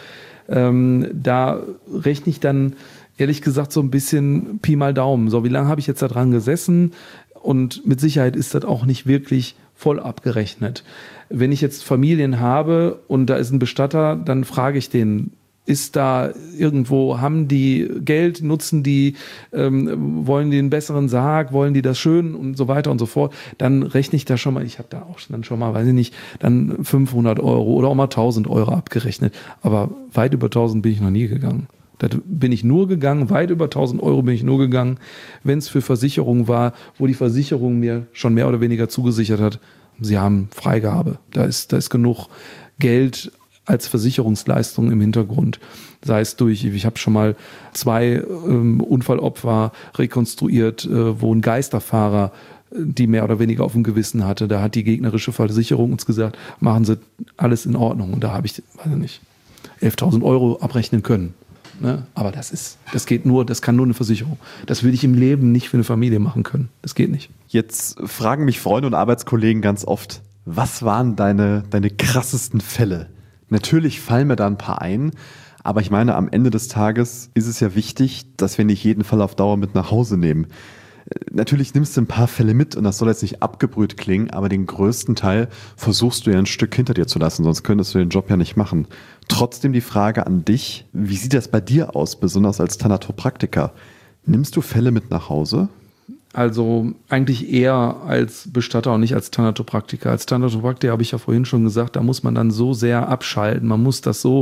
Da rechne ich dann ehrlich gesagt so ein bisschen Pi mal Daumen. So, wie lange habe ich jetzt da dran gesessen? Und mit Sicherheit ist das auch nicht wirklich voll abgerechnet. Wenn ich jetzt Familien habe und da ist ein Bestatter, dann frage ich den, ist da irgendwo, haben die Geld, nutzen die, wollen die einen besseren Sarg, wollen die das schön und so weiter und so fort, dann rechne ich da schon mal, ich habe da auch dann schon mal, weiß ich nicht, dann 500 Euro oder auch mal 1.000 Euro abgerechnet, aber weit über 1.000 bin ich noch nie gegangen. Da bin ich nur gegangen, weit über 1.000 Euro bin ich nur gegangen, wenn es für Versicherungen war, wo die Versicherung mir schon mehr oder weniger zugesichert hat, sie haben Freigabe, da ist genug Geld als Versicherungsleistung im Hintergrund. Sei es ich habe schon mal 2 Unfallopfer rekonstruiert, wo ein Geisterfahrer die mehr oder weniger auf dem Gewissen hatte. Da hat die gegnerische Versicherung uns gesagt, machen Sie alles in Ordnung. Und da habe ich, weiß ich nicht, 11.000 Euro abrechnen können. Ne? Aber das kann nur eine Versicherung. Das würde ich im Leben nicht für eine Familie machen können. Das geht nicht. Jetzt fragen mich Freunde und Arbeitskollegen ganz oft, was waren deine krassesten Fälle? Natürlich fallen mir da ein paar ein, aber ich meine, am Ende des Tages ist es ja wichtig, dass wir nicht jeden Fall auf Dauer mit nach Hause nehmen. Natürlich nimmst du ein paar Fälle mit und das soll jetzt nicht abgebrüht klingen, aber den größten Teil versuchst du ja ein Stück hinter dir zu lassen, sonst könntest du den Job ja nicht machen. Trotzdem die Frage an dich, wie sieht das bei dir aus, besonders als Thanatopraktiker? Nimmst du Fälle mit nach Hause? Also eigentlich eher als Bestatter und nicht als Thanatopraktiker. Als Thanatopraktiker habe ich ja vorhin schon gesagt, da muss man dann so sehr abschalten. Man muss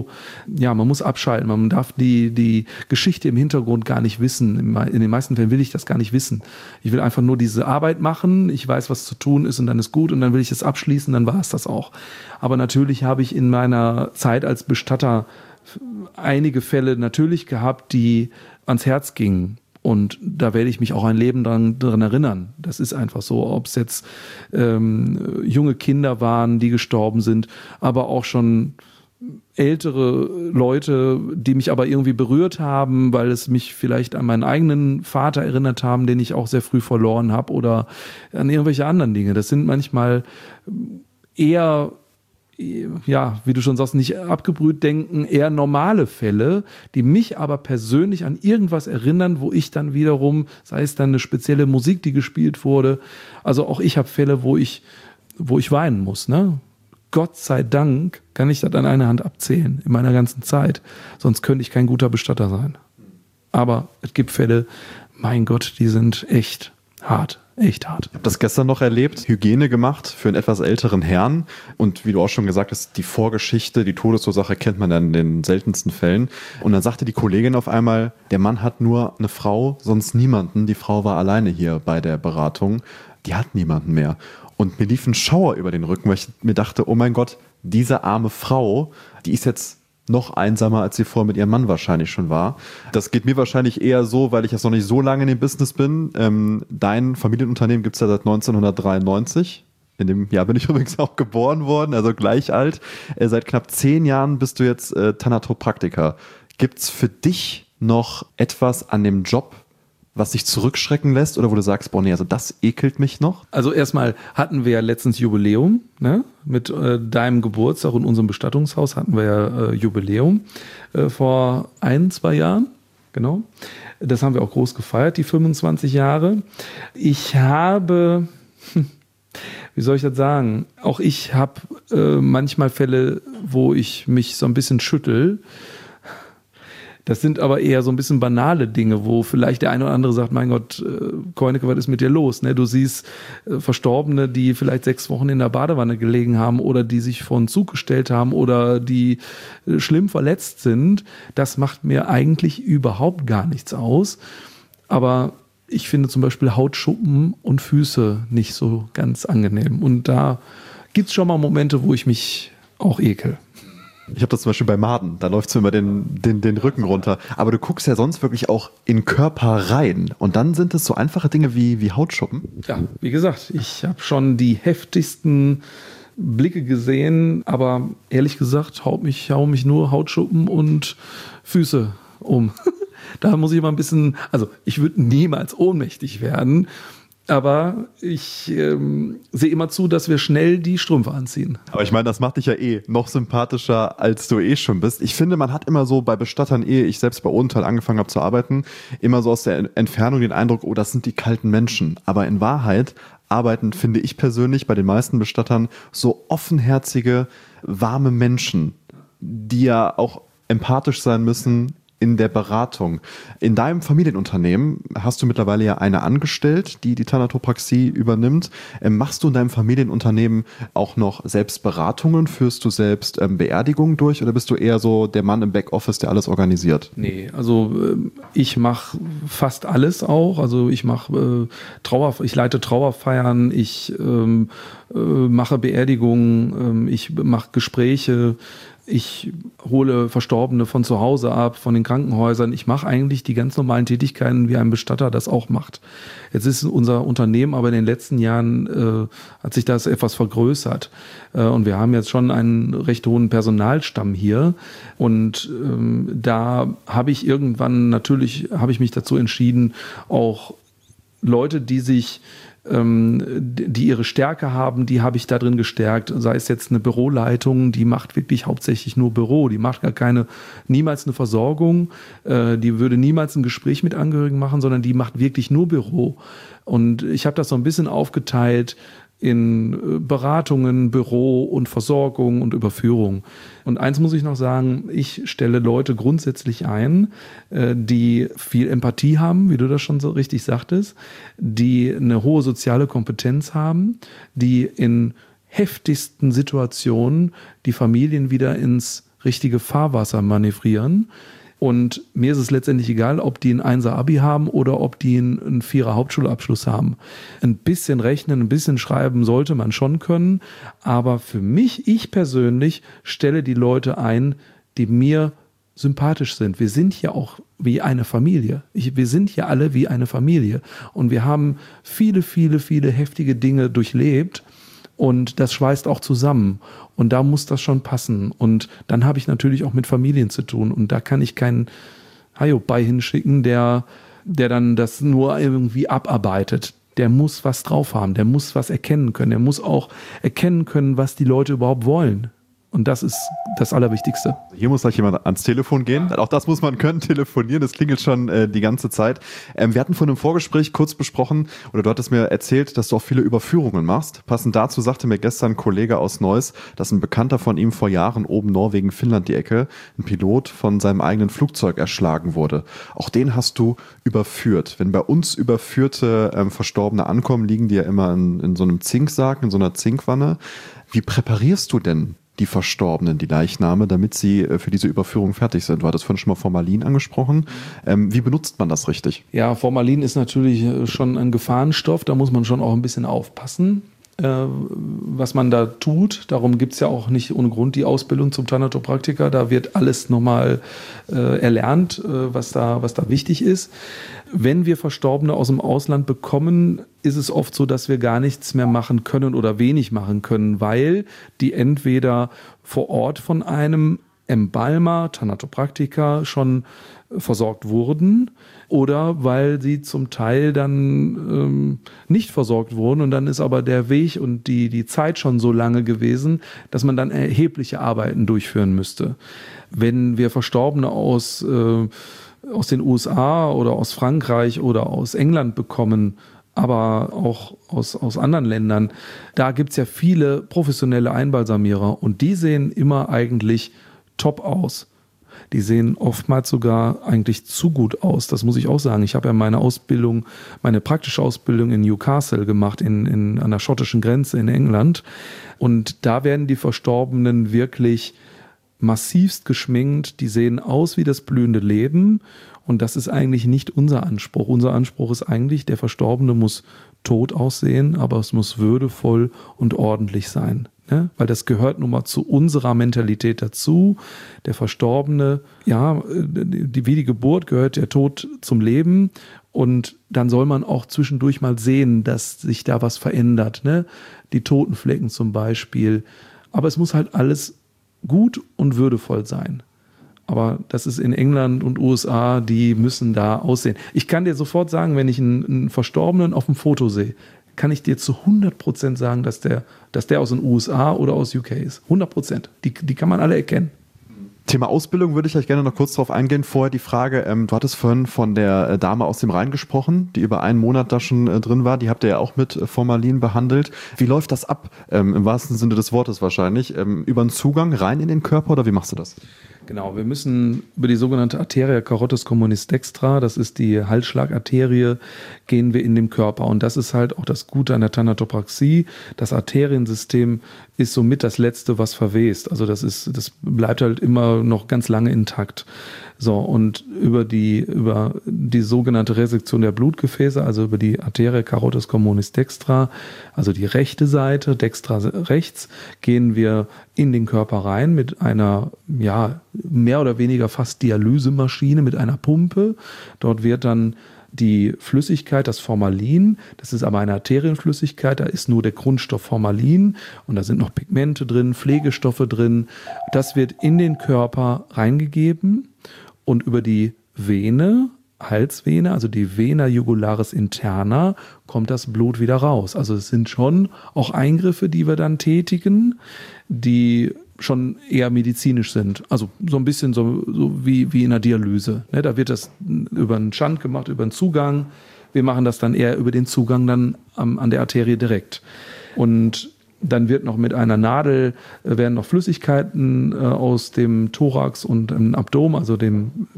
abschalten. Man darf die Geschichte im Hintergrund gar nicht wissen. In den meisten Fällen will ich das gar nicht wissen. Ich will einfach nur diese Arbeit machen. Ich weiß, was zu tun ist und dann ist gut und dann will ich es abschließen, dann war es das auch. Aber natürlich habe ich in meiner Zeit als Bestatter einige Fälle natürlich gehabt, die ans Herz gingen. Und da werde ich mich auch ein Leben dran erinnern. Das ist einfach so, ob es jetzt junge Kinder waren, die gestorben sind, aber auch schon ältere Leute, die mich aber irgendwie berührt haben, weil es mich vielleicht an meinen eigenen Vater erinnert haben, den ich auch sehr früh verloren habe oder an irgendwelche anderen Dinge. Das sind manchmal eher, ja, wie du schon sagst, nicht abgebrüht denken, eher normale Fälle, die mich aber persönlich an irgendwas erinnern, wo ich dann wiederum, sei es dann eine spezielle Musik, die gespielt wurde, also auch ich habe Fälle, wo ich weinen muss, ne? Gott sei Dank kann ich das an einer Hand abzählen in meiner ganzen Zeit, sonst könnte ich kein guter Bestatter sein. Aber es gibt Fälle, mein Gott, die sind echt hart. Echt hart. Ich habe das gestern noch erlebt, Hygiene gemacht für einen etwas älteren Herrn. Und wie du auch schon gesagt hast, die Vorgeschichte, die Todesursache kennt man dann in den seltensten Fällen. Und dann sagte die Kollegin auf einmal, der Mann hat nur eine Frau, sonst niemanden. Die Frau war alleine hier bei der Beratung. Die hat niemanden mehr. Und mir lief ein Schauer über den Rücken, weil ich mir dachte, oh mein Gott, diese arme Frau, die ist jetzt noch einsamer, als sie vorher mit ihrem Mann wahrscheinlich schon war. Das geht mir wahrscheinlich eher so, weil ich jetzt noch nicht so lange in dem Business bin. Dein Familienunternehmen gibt es ja seit 1993. In dem Jahr bin ich übrigens auch geboren worden, also gleich alt. Seit knapp 10 Jahren bist du jetzt Thanatopraktiker. Gibt es für dich noch etwas an dem Job, was dich zurückschrecken lässt oder wo du sagst, boah, nee, also das ekelt mich noch? Also erstmal hatten wir ja letztens Jubiläum, ne? Mit deinem Geburtstag und unserem Bestattungshaus hatten wir ja Jubiläum vor 1-2 Jahren, genau. Das haben wir auch groß gefeiert, die 25 Jahre. Ich habe, wie soll ich das sagen, auch ich habe manchmal Fälle, wo ich mich so ein bisschen schüttel. Das sind aber eher so ein bisschen banale Dinge, wo vielleicht der eine oder andere sagt, mein Gott, Keunecke, was ist mit dir los? Ne? Du siehst Verstorbene, die vielleicht 6 Wochen in der Badewanne gelegen haben oder die sich vor einen Zug gestellt haben oder die schlimm verletzt sind. Das macht mir eigentlich überhaupt gar nichts aus. Aber ich finde zum Beispiel Hautschuppen und Füße nicht so ganz angenehm. Und da gibt es schon mal Momente, wo ich mich auch ekel. Ich habe das zum Beispiel bei Maden, da läuft es mir immer den Rücken runter. Aber du guckst ja sonst wirklich auch in Körper rein. Und dann sind es so einfache Dinge wie Hautschuppen. Ja, wie gesagt, ich habe schon die heftigsten Blicke gesehen. Aber ehrlich gesagt, hau mich nur Hautschuppen und Füße um. Da muss ich mal ein bisschen, also ich würde niemals ohnmächtig werden. Aber ich sehe immer zu, dass wir schnell die Strümpfe anziehen. Aber ich meine, das macht dich ja noch sympathischer, als du schon bist. Ich finde, man hat immer so bei Bestattern, ehe ich selbst bei Odenthal angefangen habe zu arbeiten, immer so aus der Entfernung den Eindruck, oh, das sind die kalten Menschen. Aber in Wahrheit arbeiten, finde ich persönlich, bei den meisten Bestattern so offenherzige, warme Menschen, die ja auch empathisch sein müssen in der Beratung. In deinem Familienunternehmen hast du mittlerweile ja eine angestellt, die Thanatopraxie übernimmt. Machst du in deinem Familienunternehmen auch noch selbst Beratungen? Führst du selbst Beerdigungen durch oder bist du eher so der Mann im Backoffice, der alles organisiert? Nee, also ich mache fast alles auch. Also ich mache ich leite Trauerfeiern, ich mache Beerdigungen, ich mache Gespräche. Ich hole Verstorbene von zu Hause ab, von den Krankenhäusern. Ich mache eigentlich die ganz normalen Tätigkeiten, wie ein Bestatter das auch macht. Jetzt ist unser Unternehmen aber in den letzten Jahren hat sich das etwas vergrößert. Und wir haben jetzt schon einen recht hohen Personalstamm hier. Und da habe ich mich dazu entschieden, auch Leute, die ihre Stärke haben, die habe ich da drin gestärkt. Sei es jetzt eine Büroleitung, die macht wirklich hauptsächlich nur Büro, die macht niemals eine Versorgung, die würde niemals ein Gespräch mit Angehörigen machen, sondern die macht wirklich nur Büro. Und ich habe das so ein bisschen aufgeteilt in Beratungen, Büro und Versorgung und Überführung. Und eins muss ich noch sagen, ich stelle Leute grundsätzlich ein, die viel Empathie haben, wie du das schon so richtig sagtest, die eine hohe soziale Kompetenz haben, die in heftigsten Situationen die Familien wieder ins richtige Fahrwasser manövrieren. Und mir ist es letztendlich egal, ob die ein 1er Abi haben oder ob die einen 4er Hauptschulabschluss haben. Ein bisschen rechnen, ein bisschen schreiben sollte man schon können. Aber für mich, ich persönlich, stelle die Leute ein, die mir sympathisch sind. Wir sind ja auch wie eine Familie. Wir sind ja alle wie eine Familie. Und wir haben viele, viele, viele heftige Dinge durchlebt. Und das schweißt auch zusammen. Und da muss das schon passen. Und dann habe ich natürlich auch mit Familien zu tun. Und da kann ich keinen Hajo-Bei hinschicken, der dann das nur irgendwie abarbeitet. Der muss was drauf haben. Der muss was erkennen können. Der muss auch erkennen können, was die Leute überhaupt wollen. Und das ist das Allerwichtigste. Hier muss gleich jemand ans Telefon gehen. Auch das muss man können, telefonieren. Das klingelt schon die ganze Zeit. Wir hatten vor einem Vorgespräch kurz besprochen, oder du hattest mir erzählt, dass du auch viele Überführungen machst. Passend dazu sagte mir gestern ein Kollege aus Neuss, dass ein Bekannter von ihm vor Jahren oben Norwegen, Finnland die Ecke, ein Pilot von seinem eigenen Flugzeug erschlagen wurde. Auch den hast du überführt. Wenn bei uns überführte Verstorbene ankommen, liegen die ja immer in so einem Zinksarg, in so einer Zinkwanne. Wie präparierst du denn die Verstorbenen, die Leichname, damit sie für diese Überführung fertig sind? Du hattest vorhin schon mal Formalin angesprochen. Wie benutzt man das richtig? Ja, Formalin ist natürlich schon ein Gefahrenstoff. Da muss man schon auch ein bisschen aufpassen, was man da tut. Darum gibt es ja auch nicht ohne Grund die Ausbildung zum Thanatopraktiker. Da wird alles nochmal erlernt, was da wichtig ist. Wenn wir Verstorbene aus dem Ausland bekommen, ist es oft so, dass wir gar nichts mehr machen können oder wenig machen können, weil die entweder vor Ort von einem Embalmer, Thanatopraktiker schon versorgt wurden oder weil sie zum Teil dann nicht versorgt wurden und dann ist aber der Weg und die Zeit schon so lange gewesen, dass man dann erhebliche Arbeiten durchführen müsste. Wenn wir Verstorbene aus den USA oder aus Frankreich oder aus England bekommen, aber auch aus anderen Ländern, da gibt es ja viele professionelle Einbalsamierer und die sehen immer eigentlich top aus. Die sehen oftmals sogar eigentlich zu gut aus, das muss ich auch sagen. Ich habe ja meine praktische Ausbildung in Newcastle gemacht, an der schottischen Grenze in England. Und da werden die Verstorbenen wirklich massivst geschminkt, die sehen aus wie das blühende Leben und das ist eigentlich nicht unser Anspruch. Unser Anspruch ist eigentlich, der Verstorbene muss tot aussehen, aber es muss würdevoll und ordentlich sein. Ne? Weil das gehört nun mal zu unserer Mentalität dazu. Der Verstorbene, ja, wie die Geburt gehört der Tod zum Leben und dann soll man auch zwischendurch mal sehen, dass sich da was verändert. Ne? Die Totenflecken zum Beispiel. Aber es muss halt alles gut und würdevoll sein. Aber das ist in England und USA, die müssen da aussehen. Ich kann dir sofort sagen, wenn ich einen Verstorbenen auf dem Foto sehe, kann ich dir zu 100% sagen, dass der aus den USA oder aus UK ist. 100%. Die kann man alle erkennen. Thema Ausbildung würde ich euch gerne noch kurz drauf eingehen. Vorher die Frage, du hattest vorhin von der Dame aus dem Rhein gesprochen, die über einen Monat da schon drin war. Die habt ihr ja auch mit Formalin behandelt. Wie läuft das ab? Im wahrsten Sinne des Wortes wahrscheinlich. Über einen Zugang rein in den Körper oder wie machst du das? Genau, wir müssen über die sogenannte Arteria carotis communis dextra, das ist die Halsschlagarterie, gehen wir in den Körper. Und das ist halt auch das Gute an der Thanatopraxie. Das Arteriensystem ist somit das Letzte, was verwest. Also das bleibt halt immer noch ganz lange intakt. So, und über die sogenannte Resektion der Blutgefäße, also über die Arteria carotis communis dextra, also die rechte Seite, dextra rechts, gehen wir in den Körper rein mit einer, ja, mehr oder weniger fast Dialysemaschine, mit einer Pumpe. Dort wird dann die Flüssigkeit, das Formalin, das ist aber eine Arterienflüssigkeit, da ist nur der Grundstoff Formalin und da sind noch Pigmente drin, Pflegestoffe drin. Das wird in den Körper reingegeben und über die Vene, Halsvene, also die Vena jugularis interna, kommt das Blut wieder raus. Also es sind schon auch Eingriffe, die wir dann tätigen, die schon eher medizinisch sind. Also so ein bisschen so wie in der Dialyse. Ne, da wird das über einen Schand gemacht, über einen Zugang. Wir machen das dann eher über den Zugang dann an der Arterie direkt. Und dann wird noch mit einer Nadel, werden noch Flüssigkeiten aus dem Thorax und dem Abdomen, also dem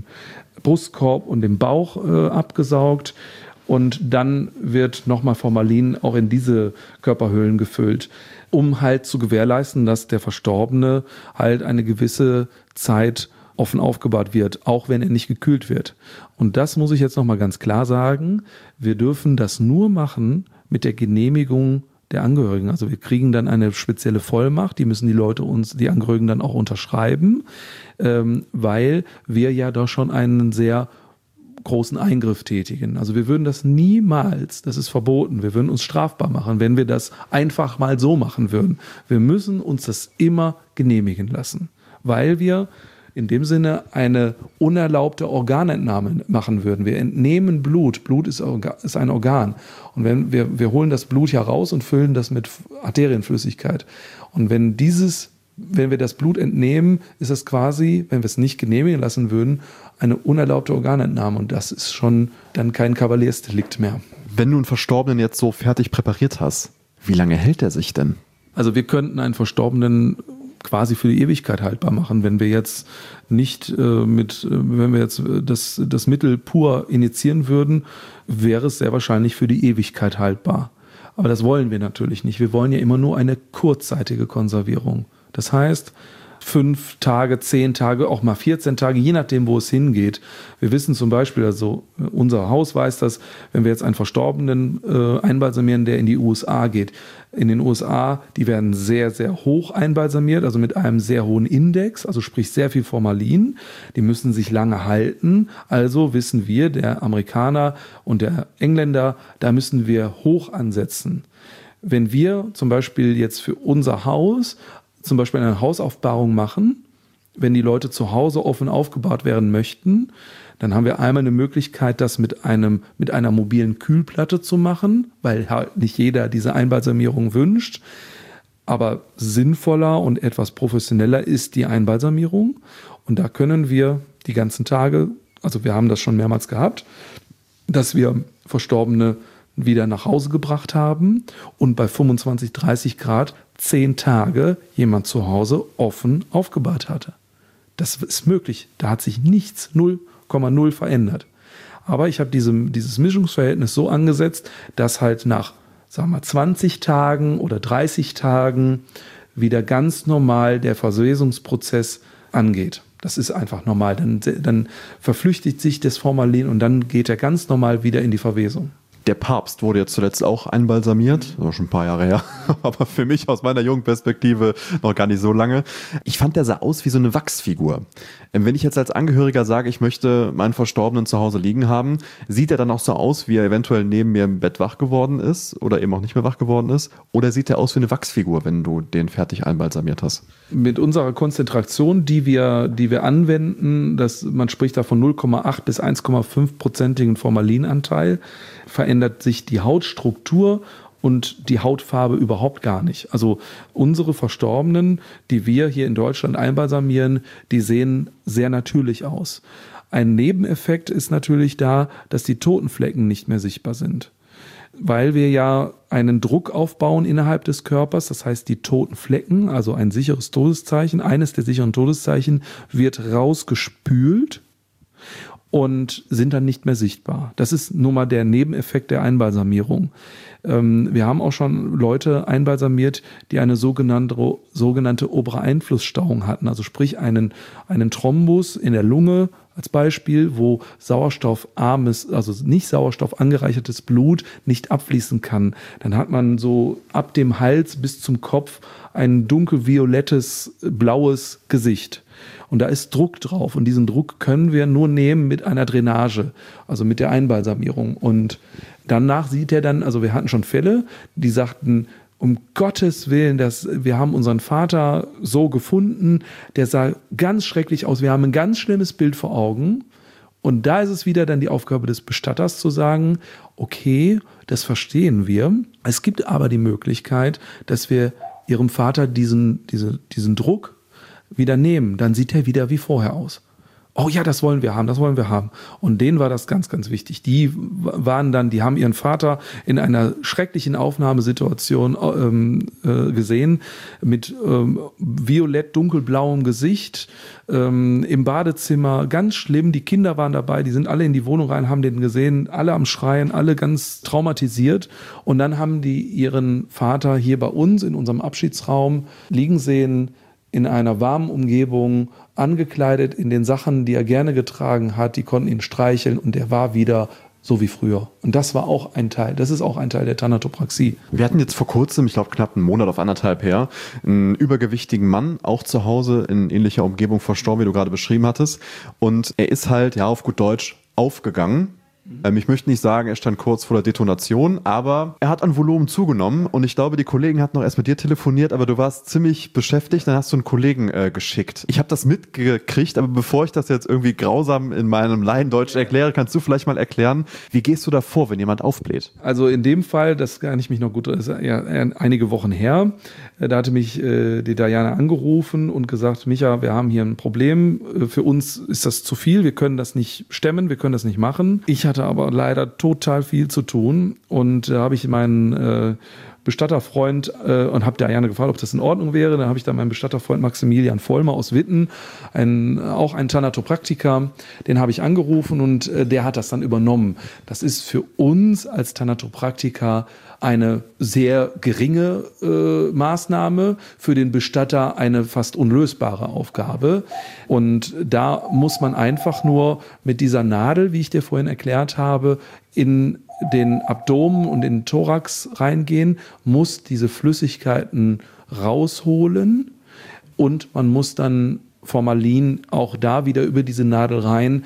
Brustkorb und dem Bauch abgesaugt. Und dann wird nochmal Formalin auch in diese Körperhöhlen gefüllt, um halt zu gewährleisten, dass der Verstorbene halt eine gewisse Zeit offen aufgebahrt wird, auch wenn er nicht gekühlt wird. Und das muss ich jetzt nochmal ganz klar sagen, wir dürfen das nur machen mit der Genehmigung der Angehörigen. Also wir kriegen dann eine spezielle Vollmacht, die müssen die Angehörigen dann auch unterschreiben, weil wir ja doch schon einen sehr großen Eingriff tätigen. Also wir würden das niemals, das ist verboten, wir würden uns strafbar machen, wenn wir das einfach mal so machen würden. Wir müssen uns das immer genehmigen lassen, weil wir in dem Sinne eine unerlaubte Organentnahme machen würden. Wir entnehmen Blut. Blut ist ein Organ. Und wir holen das Blut ja raus und füllen das mit Arterienflüssigkeit. Und wenn dieses wenn wir das Blut entnehmen, ist das quasi, wenn wir es nicht genehmigen lassen würden, eine unerlaubte Organentnahme. Und das ist schon dann kein Kavaliersdelikt mehr. Wenn du einen Verstorbenen jetzt so fertig präpariert hast, wie lange hält er sich denn? Also wir könnten einen Verstorbenen quasi für die Ewigkeit haltbar machen, wenn wir jetzt nicht wenn wir jetzt das Mittel pur injizieren würden, wäre es sehr wahrscheinlich für die Ewigkeit haltbar. Aber das wollen wir natürlich nicht. Wir wollen ja immer nur eine kurzzeitige Konservierung. Das heißt, 5 Tage, 10 Tage, auch mal 14 Tage, je nachdem, wo es hingeht. Wir wissen zum Beispiel, also unser Haus weiß das, wenn wir jetzt einen Verstorbenen einbalsamieren, der in die USA geht. In den USA, die werden sehr, sehr hoch einbalsamiert, also mit einem sehr hohen Index, also sprich sehr viel Formalin. Die müssen sich lange halten. Also wissen wir, der Amerikaner und der Engländer, da müssen wir hoch ansetzen. Wenn wir zum Beispiel jetzt für unser Haus zum Beispiel eine Hausaufbahrung machen, wenn die Leute zu Hause offen aufgebahrt werden möchten, dann haben wir einmal eine Möglichkeit, das mit einer mobilen Kühlplatte zu machen, weil halt nicht jeder diese Einbalsamierung wünscht. Aber sinnvoller und etwas professioneller ist die Einbalsamierung. Und da können wir die ganzen Tage, also wir haben das schon mehrmals gehabt, dass wir Verstorbene wieder nach Hause gebracht haben und bei 25, 30 Grad 10 Tage jemand zu Hause offen aufgebahrt hatte. Das ist möglich. Da hat sich nichts 0,0 verändert. Aber ich habe dieses Mischungsverhältnis so angesetzt, dass halt nach, sagen wir mal, 20 Tagen oder 30 Tagen wieder ganz normal der Verwesungsprozess angeht. Das ist einfach normal. Dann verflüchtigt sich das Formalin und dann geht er ganz normal wieder in die Verwesung. Der Papst wurde jetzt zuletzt auch einbalsamiert, das war schon ein paar Jahre her, aber für mich aus meiner jungen Perspektive noch gar nicht so lange. Ich fand, der sah aus wie so eine Wachsfigur. Wenn ich jetzt als Angehöriger sage, ich möchte meinen Verstorbenen zu Hause liegen haben, sieht er dann auch so aus, wie er eventuell neben mir im Bett wach geworden ist oder eben auch nicht mehr wach geworden ist? Oder sieht er aus wie eine Wachsfigur, wenn du den fertig einbalsamiert hast? Mit unserer Konzentration, die wir anwenden, man spricht da von 0,8 bis 1,5%igen Formalinanteil, verändert sich die Hautstruktur und die Hautfarbe überhaupt gar nicht. Also unsere Verstorbenen, die wir hier in Deutschland einbalsamieren, die sehen sehr natürlich aus. Ein Nebeneffekt ist natürlich da, dass die Totenflecken nicht mehr sichtbar sind. Weil wir ja einen Druck aufbauen innerhalb des Körpers, das heißt die Totenflecken, also ein sicheres Todeszeichen, eines der sicheren Todeszeichen, wird rausgespült und sind dann nicht mehr sichtbar. Das ist nun mal der Nebeneffekt der Einbalsamierung. Wir haben auch schon Leute einbalsamiert, die eine sogenannte obere Einflussstauung hatten, also sprich einen Thrombus in der Lunge als Beispiel, wo sauerstoffarmes, also nicht sauerstoff angereichertes Blut nicht abfließen kann. Dann hat man so ab dem Hals bis zum Kopf ein dunkelviolettes, blaues Gesicht. Und da ist Druck drauf. Und diesen Druck können wir nur nehmen mit einer Drainage, also mit der Einbalsamierung. Und danach sieht er dann, also wir hatten schon Fälle, die sagten, um Gottes Willen, wir haben unseren Vater so gefunden, der sah ganz schrecklich aus. Wir haben ein ganz schlimmes Bild vor Augen. Und da ist es wieder dann die Aufgabe des Bestatters zu sagen, okay, das verstehen wir. Es gibt aber die Möglichkeit, dass wir ihrem Vater diesen Druck wieder nehmen. Dann sieht er wieder wie vorher aus. Oh ja, das wollen wir haben. Und denen war das ganz, ganz wichtig. Die haben ihren Vater in einer schrecklichen Aufnahmesituation gesehen, mit violett-dunkelblauem Gesicht, im Badezimmer, ganz schlimm. Die Kinder waren dabei, die sind alle in die Wohnung rein, haben den gesehen, alle am Schreien, alle ganz traumatisiert. Und dann haben die ihren Vater hier bei uns in unserem Abschiedsraum liegen sehen, in einer warmen Umgebung, angekleidet in den Sachen, die er gerne getragen hat. Die konnten ihn streicheln und er war wieder so wie früher. Und das ist auch ein Teil der Thanatopraxie. Wir hatten jetzt vor kurzem, ich glaube knapp einen Monat auf 1,5 her, einen übergewichtigen Mann, auch zu Hause in ähnlicher Umgebung verstorben, wie du gerade beschrieben hattest. Und er ist halt, ja, auf gut Deutsch aufgegangen. Ich möchte nicht sagen, er stand kurz vor der Detonation, aber er hat an Volumen zugenommen und ich glaube, die Kollegen hatten noch erst mit dir telefoniert, aber du warst ziemlich beschäftigt, dann hast du einen Kollegen geschickt. Ich habe das mitgekriegt, aber bevor ich das jetzt irgendwie grausam in meinem Laiendeutsch erkläre, kannst du vielleicht mal erklären, wie gehst du da vor, wenn jemand aufbläht? Also in dem Fall, das kann ich mich noch gut, das ist ja einige Wochen her, da hatte mich die Diana angerufen und gesagt, Micha, wir haben hier ein Problem, für uns ist das zu viel, wir können das nicht stemmen, wir können das nicht machen. Ich hatte aber leider total viel zu tun und da habe ich meinen Bestatterfreund und habe Diana gefragt, ob das in Ordnung wäre. Dann habe ich da meinen Bestatterfreund Maximilian Vollmer aus Witten, auch ein Thanatopraktiker, den habe ich angerufen und der hat das dann übernommen. Das ist für uns als Thanatopraktiker eine sehr geringe Maßnahme, für den Bestatter eine fast unlösbare Aufgabe. Und da muss man einfach nur mit dieser Nadel, wie ich dir vorhin erklärt habe, in den Abdomen und in den Thorax reingehen, muss diese Flüssigkeiten rausholen und man muss dann Formalin auch da wieder über diese Nadel rein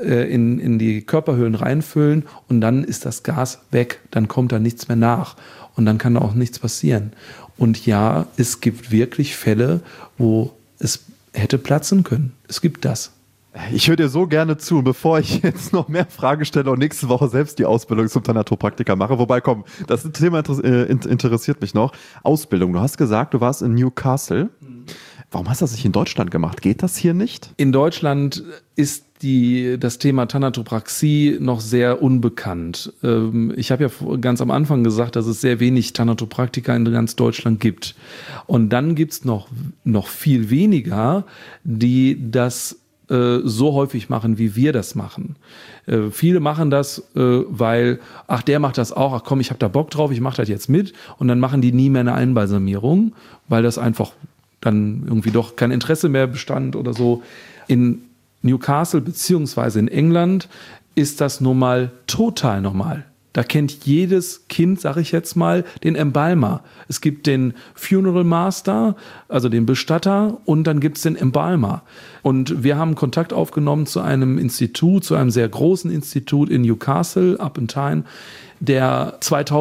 in die Körperhöhlen reinfüllen und dann ist das Gas weg, dann kommt da nichts mehr nach und dann kann da auch nichts passieren. Und ja, es gibt wirklich Fälle, wo es hätte platzen können. Es gibt das. Ich höre dir so gerne zu, bevor ich jetzt noch mehr Fragen stelle und nächste Woche selbst die Ausbildung zum Thanatopraktiker mache. Wobei, komm, das Thema interessiert mich noch. Ausbildung, du hast gesagt, du warst in Newcastle. Warum hast du das nicht in Deutschland gemacht? Geht das hier nicht? In Deutschland ist das Thema Thanatopraxie noch sehr unbekannt. Ich habe ja ganz am Anfang gesagt, dass es sehr wenig Thanatopraktiker in ganz Deutschland gibt. Und dann gibt es noch viel weniger, die das so häufig machen, wie wir das machen. Viele machen das, weil, der macht das auch, komm, ich habe da Bock drauf, ich mache das jetzt mit und dann machen die nie mehr eine Einbalsamierung, weil das einfach dann irgendwie doch kein Interesse mehr bestand oder so. In Newcastle beziehungsweise in England ist das nun mal total normal. Da kennt jedes Kind, sage ich jetzt mal, den Embalmer. Es gibt den Funeral Master, also den Bestatter, und dann gibt es den Embalmer. Und wir haben Kontakt aufgenommen zu einem Institut, zu einem sehr großen Institut in Newcastle, upon Tyne, der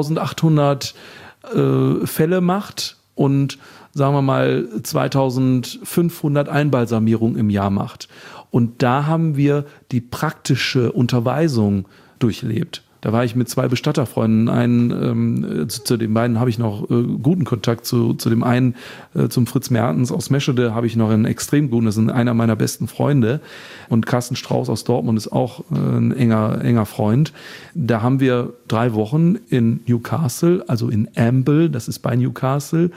2800 Fälle macht und sagen wir mal 2500 Einbalsamierungen im Jahr macht. Und da haben wir die praktische Unterweisung durchlebt. Da war ich mit 2 Bestatterfreunden. Zu den beiden habe ich noch guten Kontakt. Zu dem einen, zum Fritz Mertens aus Meschede, habe ich noch einen extrem guten. Das ist einer meiner besten Freunde. Und Carsten Strauß aus Dortmund ist auch ein enger Freund. Da haben wir 3 Wochen in Newcastle, also in Amble, das ist bei Newcastle,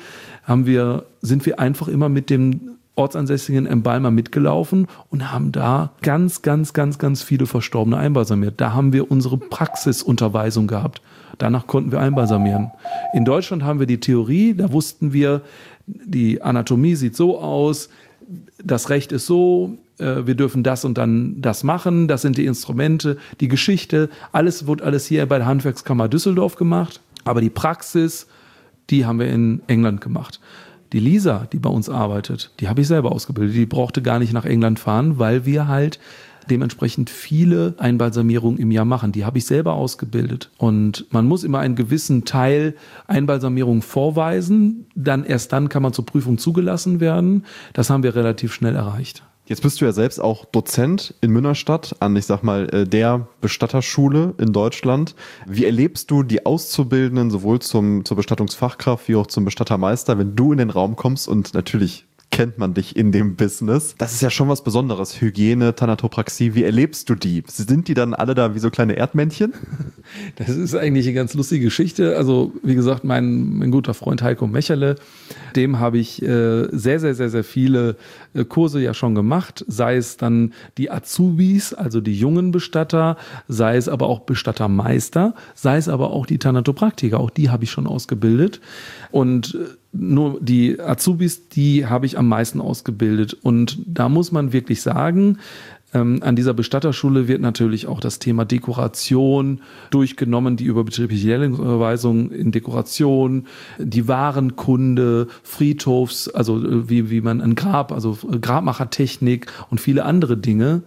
sind wir einfach immer mit dem ortsansässigen Embalmer mitgelaufen und haben da ganz viele Verstorbene einbalsamiert. Da haben wir unsere Praxisunterweisung gehabt. Danach konnten wir einbalsamieren. In Deutschland haben wir die Theorie, da wussten wir, die Anatomie sieht so aus, das Recht ist so, wir dürfen das und dann das machen, das sind die Instrumente, die Geschichte, wird alles hier bei der Handwerkskammer Düsseldorf gemacht, aber die Praxis, die haben wir in England gemacht. Die Lisa, die bei uns arbeitet, die habe ich selber ausgebildet. Die brauchte gar nicht nach England fahren, weil wir halt dementsprechend viele Einbalsamierungen im Jahr machen. Die habe ich selber ausgebildet. Und man muss immer einen gewissen Teil Einbalsamierung vorweisen. Erst dann kann man zur Prüfung zugelassen werden. Das haben wir relativ schnell erreicht. Jetzt bist du ja selbst auch Dozent in Münnerstadt an, ich sag mal, der Bestatterschule in Deutschland. Wie erlebst du die Auszubildenden sowohl zur Bestattungsfachkraft wie auch zum Bestattermeister, wenn du in den Raum kommst und natürlich kennt man dich in dem Business? Das ist ja schon was Besonderes. Hygiene, Thanatopraxie, wie erlebst du die? Sind die dann alle da wie so kleine Erdmännchen? Das ist eigentlich eine ganz lustige Geschichte. Also wie gesagt, mein guter Freund Heiko Mecherle, dem habe ich sehr viele Kurse ja schon gemacht. Sei es dann die Azubis, also die jungen Bestatter, sei es aber auch Bestattermeister, sei es aber auch die Thanatopraktiker. Auch die habe ich schon ausgebildet. Und nur die Azubis, die habe ich am meisten ausgebildet. Und da muss man wirklich sagen, an dieser Bestatterschule wird natürlich auch das Thema Dekoration durchgenommen, die überbetriebliche Lehrlingsüberweisung in Dekoration, die Warenkunde, Friedhofs, also wie man ein Grab, also Grabmachertechnik und viele andere Dinge.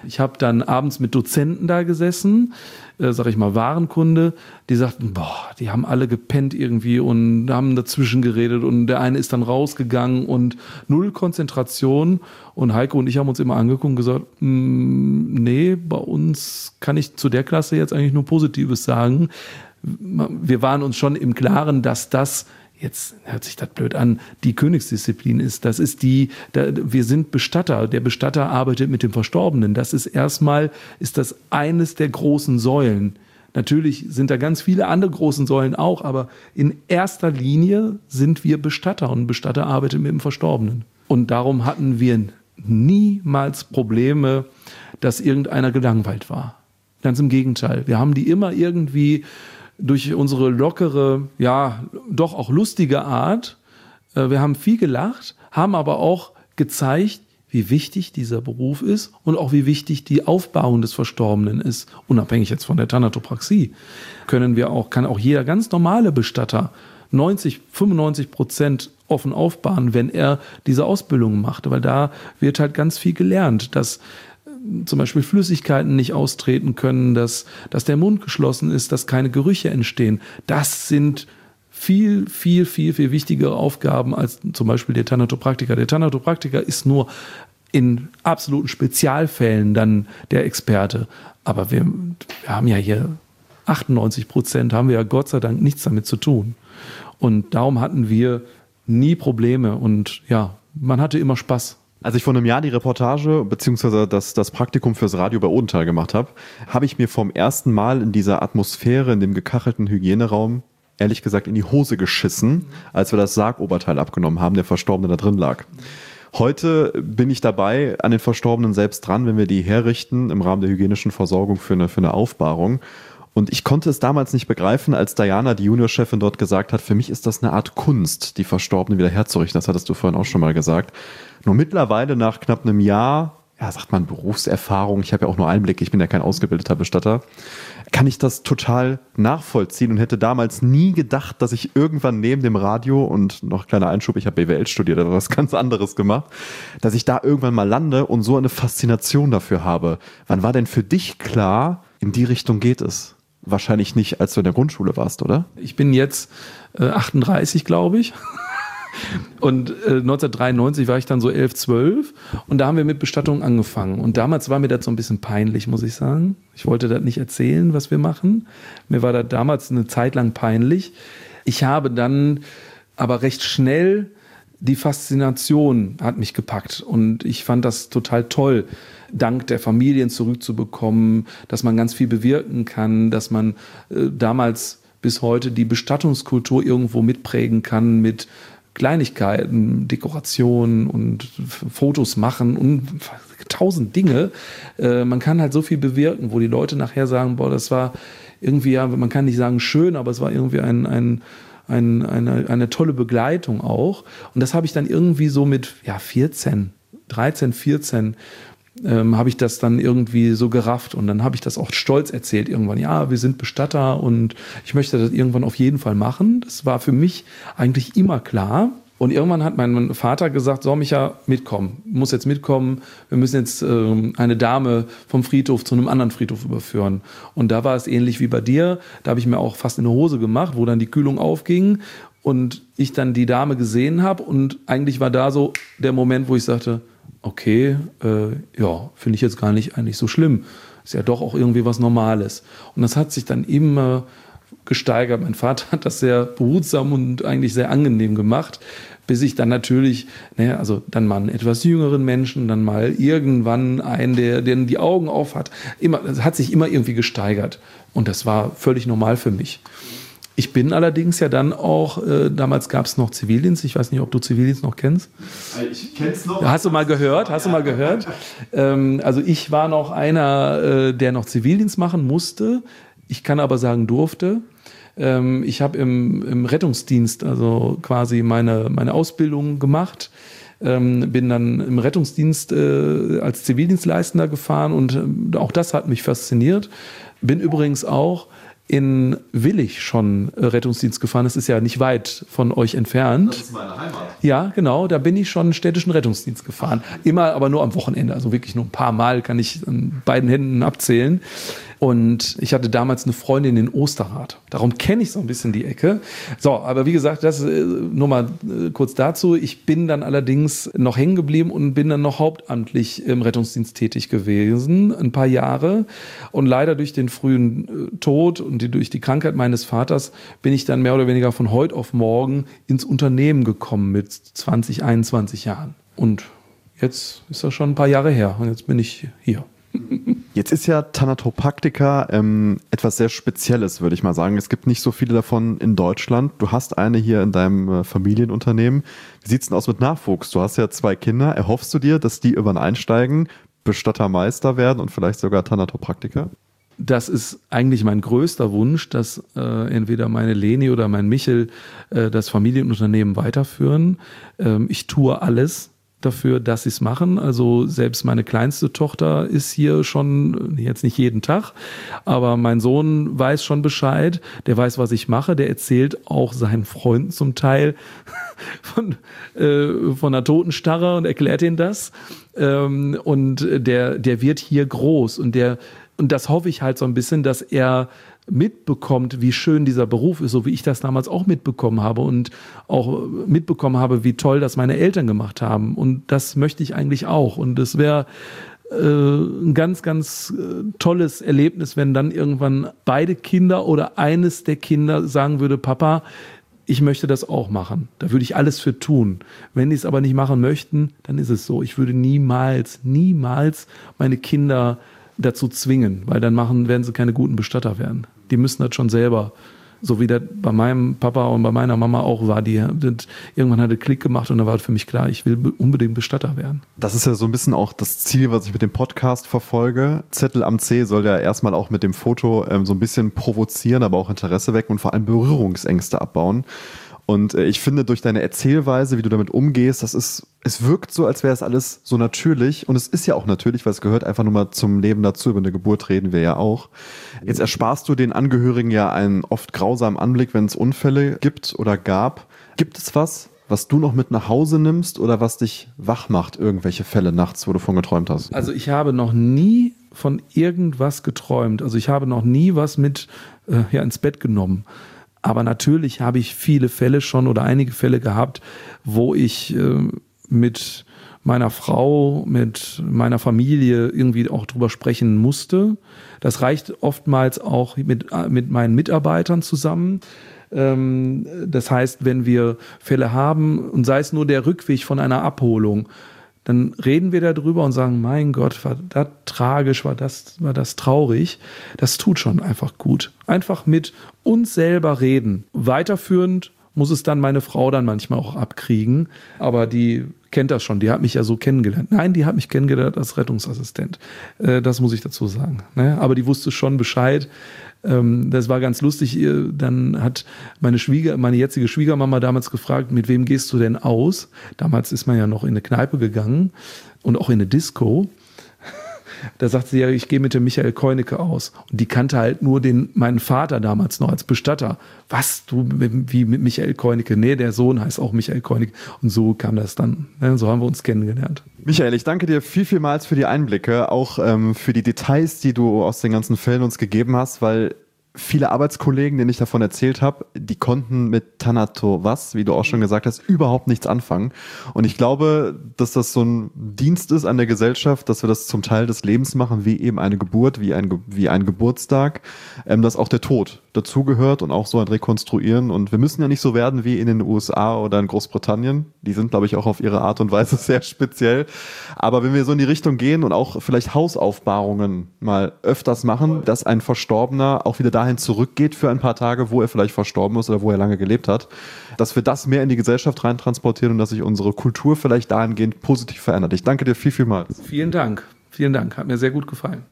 Ich habe dann abends mit Dozenten da gesessen, sag ich mal Warenkunde, die sagten, die haben alle gepennt irgendwie und haben dazwischen geredet und der eine ist dann rausgegangen und null Konzentration. Und Heiko und ich haben uns immer angeguckt und gesagt, nee, bei uns kann ich zu der Klasse jetzt eigentlich nur Positives sagen. Wir waren uns schon im Klaren, dass das, jetzt hört sich das blöd an, die Königsdisziplin ist. Das ist wir sind Bestatter. Der Bestatter arbeitet mit dem Verstorbenen. Das ist das eines der großen Säulen. Natürlich sind da ganz viele andere großen Säulen auch, aber in erster Linie sind wir Bestatter und ein Bestatter arbeitet mit dem Verstorbenen. Und darum hatten wir niemals Probleme, dass irgendeiner gelangweilt war. Ganz im Gegenteil. Wir haben die immer irgendwie durch unsere lockere, ja, doch auch lustige Art, wir haben viel gelacht, haben aber auch gezeigt, wie wichtig dieser Beruf ist und auch wie wichtig die Aufbahrung des Verstorbenen ist. Unabhängig jetzt von der Thanatopraxie kann auch jeder ganz normale Bestatter 95% offen aufbahren, wenn er diese Ausbildung macht. Weil da wird halt ganz viel gelernt, dass zum Beispiel Flüssigkeiten nicht austreten können, dass der Mund geschlossen ist, dass keine Gerüche entstehen. Das sind viel, viel, viel, viel wichtigere Aufgaben als zum Beispiel der Thanatopraktiker. Der Thanatopraktiker ist nur in absoluten Spezialfällen dann der Experte. Aber wir haben ja hier 98% haben wir ja Gott sei Dank nichts damit zu tun. Und darum hatten wir nie Probleme und ja, man hatte immer Spaß. Als ich vor einem Jahr die Reportage bzw. das Praktikum fürs Radio bei Odenthal gemacht habe, habe ich mir vom ersten Mal in dieser Atmosphäre, in dem gekachelten Hygieneraum, ehrlich gesagt in die Hose geschissen, als wir das Sargoberteil abgenommen haben, der Verstorbene da drin lag. Heute bin ich dabei, an den Verstorbenen selbst dran, wenn wir die herrichten im Rahmen der hygienischen Versorgung für eine Aufbahrung. Und ich konnte es damals nicht begreifen, als Diana, die Juniorchefin, dort gesagt hat, für mich ist das eine Art Kunst, die Verstorbenen wieder herzurichten. Das hattest du vorhin auch schon mal gesagt. Nur mittlerweile nach knapp einem Jahr, ja, sagt man Berufserfahrung, ich habe ja auch nur Einblicke, ich bin ja kein ausgebildeter Bestatter, kann ich das total nachvollziehen und hätte damals nie gedacht, dass ich irgendwann neben dem Radio und noch kleiner Einschub, ich habe BWL studiert, aber was ganz anderes gemacht, dass ich da irgendwann mal lande und so eine Faszination dafür habe. Wann war denn für dich klar, in die Richtung geht es? Wahrscheinlich nicht, als du in der Grundschule warst, oder? Ich bin jetzt 38, glaube ich. Und 1993 war ich dann so 11, 12 und da haben wir mit Bestattung angefangen. Und damals war mir das so ein bisschen peinlich, muss ich sagen. Ich wollte das nicht erzählen, was wir machen. Mir war das damals eine Zeit lang peinlich. Ich habe dann aber recht schnell, die Faszination hat mich gepackt und ich fand das total toll, dank der Familien zurückzubekommen, dass man ganz viel bewirken kann, dass man damals bis heute die Bestattungskultur irgendwo mitprägen kann mit Kleinigkeiten, Dekorationen und Fotos machen und 1000 Dinge. Man kann halt so viel bewirken, wo die Leute nachher sagen, boah, das war irgendwie, ja, man kann nicht sagen schön, aber es war irgendwie eine tolle Begleitung auch. Und das habe ich dann irgendwie so mit 13, 14 habe ich das dann irgendwie so gerafft und dann habe ich das auch stolz erzählt irgendwann. Ja, wir sind Bestatter und ich möchte das irgendwann auf jeden Fall machen. Das war für mich eigentlich immer klar. Und irgendwann hat mein Vater gesagt, soll mich ja mitkommen, muss jetzt mitkommen. Wir müssen jetzt eine Dame vom Friedhof zu einem anderen Friedhof überführen. Und da war es ähnlich wie bei dir. Da habe ich mir auch fast in die Hose gemacht, wo dann die Kühlung aufging und ich dann die Dame gesehen habe. Und eigentlich war da so der Moment, wo ich sagte, okay, finde ich jetzt gar nicht eigentlich so schlimm. Ist ja doch auch irgendwie was Normales. Und das hat sich dann immer gesteigert. Mein Vater hat das sehr behutsam und eigentlich sehr angenehm gemacht, bis ich dann natürlich, dann mal einen etwas jüngeren Menschen, dann mal irgendwann einen, der die Augen auf hat. Das hat sich immer irgendwie gesteigert. Und das war völlig normal für mich. Ich bin allerdings ja dann auch, damals gab es noch Zivildienst, ich weiß nicht, ob du Zivildienst noch kennst. Ich kenn's noch. Hast du mal gehört? Also ich war noch einer, der noch Zivildienst machen musste. Ich kann aber sagen, durfte. Ich habe im Rettungsdienst also quasi meine Ausbildung gemacht. Bin dann im Rettungsdienst als Zivildienstleistender gefahren und auch das hat mich fasziniert. Bin übrigens auch in Willich schon Rettungsdienst gefahren. Das ist ja nicht weit von euch entfernt. Das ist meine Heimat. Ja, genau, da bin ich schon städtischen Rettungsdienst gefahren. Immer, aber nur am Wochenende. Also wirklich nur ein paar Mal, kann ich an beiden Händen abzählen. Und ich hatte damals eine Freundin in Osterrath. Darum kenne ich so ein bisschen die Ecke. So, aber wie gesagt, das nur mal kurz dazu. Ich bin dann allerdings noch hängen geblieben und bin dann noch hauptamtlich im Rettungsdienst tätig gewesen, ein paar Jahre. Und leider durch den frühen Tod und durch die Krankheit meines Vaters bin ich dann mehr oder weniger von heute auf morgen ins Unternehmen gekommen mit 20, 21 Jahren. Und jetzt ist das schon ein paar Jahre her und jetzt bin ich hier. Jetzt ist ja Thanatopraktika etwas sehr Spezielles, würde ich mal sagen. Es gibt nicht so viele davon in Deutschland. Du hast eine hier in deinem Familienunternehmen. Wie sieht es denn aus mit Nachwuchs? Du hast ja 2 Kinder. Erhoffst du dir, dass die irgendwann einsteigen, Bestattermeister werden und vielleicht sogar Thanatopraktiker? Das ist eigentlich mein größter Wunsch, dass entweder meine Leni oder mein Michel das Familienunternehmen weiterführen. Ich tue alles dafür, dass sie es machen. Also selbst meine kleinste Tochter ist hier schon, jetzt nicht jeden Tag, aber mein Sohn weiß schon Bescheid, der weiß, was ich mache, der erzählt auch seinen Freunden zum Teil von einer Totenstarre und erklärt ihnen das. Und der wird hier groß und das hoffe ich halt so ein bisschen, dass er mitbekommt, wie schön dieser Beruf ist, so wie ich das damals auch mitbekommen habe und auch mitbekommen habe, wie toll das meine Eltern gemacht haben. Und das möchte ich eigentlich auch. Und es wäre ein ganz, ganz tolles Erlebnis, wenn dann irgendwann beide Kinder oder eines der Kinder sagen würde, Papa, ich möchte das auch machen. Da würde ich alles für tun. Wenn die es aber nicht machen möchten, dann ist es so. Ich würde niemals meine Kinder dazu zwingen, weil dann werden sie keine guten Bestatter werden. Die müssen das schon selber, so wie das bei meinem Papa und bei meiner Mama auch war. Irgendwann hat er Klick gemacht und da war für mich klar, ich will unbedingt Bestatter werden. Das ist ja so ein bisschen auch das Ziel, was ich mit dem Podcast verfolge. Zettel am C soll ja erstmal auch mit dem Foto so ein bisschen provozieren, aber auch Interesse wecken und vor allem Berührungsängste abbauen. Und ich finde, durch deine Erzählweise, wie du damit umgehst, es wirkt so, als wäre es alles so natürlich. Und es ist ja auch natürlich, weil es gehört einfach nur mal zum Leben dazu. Über eine Geburt reden wir ja auch. Jetzt ersparst du den Angehörigen ja einen oft grausamen Anblick, wenn es Unfälle gibt oder gab. Gibt es was du noch mit nach Hause nimmst oder was dich wach macht, irgendwelche Fälle nachts, wo du von geträumt hast? Also ich habe noch nie von irgendwas geträumt. Also ich habe noch nie was mit ins Bett genommen. Aber natürlich habe ich viele Fälle schon oder einige Fälle gehabt, wo ich mit meiner Frau, mit meiner Familie irgendwie auch drüber sprechen musste. Das reicht oftmals auch mit meinen Mitarbeitern zusammen. Das heißt, wenn wir Fälle haben, und sei es nur der Rückweg von einer Abholung, dann reden wir darüber und sagen, mein Gott, war das tragisch, war das traurig. Das tut schon einfach gut. Einfach mit uns selber reden. Weiterführend muss es dann meine Frau dann manchmal auch abkriegen. Aber die kennt das schon, die hat mich ja so kennengelernt. Nein, die hat mich kennengelernt als Rettungsassistent. Das muss ich dazu sagen. Aber die wusste schon Bescheid. Das war ganz lustig. Dann hat meine jetzige Schwiegermama damals gefragt, mit wem gehst du denn aus? Damals ist man ja noch in eine Kneipe gegangen und auch in eine Disco. Da sagte sie ja, ich gehe mit dem Michael Koinecke aus. Und die kannte halt nur meinen Vater damals noch als Bestatter. Was, du, wie mit Michael Koinecke? Nee, der Sohn heißt auch Michael Koinecke. Und so kam das dann. So haben wir uns kennengelernt. Michael, ich danke dir vielmals für die Einblicke, auch für die Details, die du aus den ganzen Fällen uns gegeben hast, weil viele Arbeitskollegen, denen ich davon erzählt habe, die konnten mit Thanato, wie du auch schon gesagt hast, überhaupt nichts anfangen. Und ich glaube, dass das so ein Dienst ist an der Gesellschaft, dass wir das zum Teil des Lebens machen, wie eben eine Geburt, wie ein Geburtstag, dass auch der Tod dazugehört und auch so ein Rekonstruieren. Und wir müssen ja nicht so werden wie in den USA oder in Großbritannien. Die sind, glaube ich, auch auf ihre Art und Weise sehr speziell. Aber wenn wir so in die Richtung gehen und auch vielleicht Hausaufbahrungen mal öfters machen, dass ein Verstorbener auch wieder dahin zurückgeht für ein paar Tage, wo er vielleicht verstorben ist oder wo er lange gelebt hat, dass wir das mehr in die Gesellschaft rein transportieren und dass sich unsere Kultur vielleicht dahingehend positiv verändert. Ich danke dir vielmals. Vielen Dank. Hat mir sehr gut gefallen.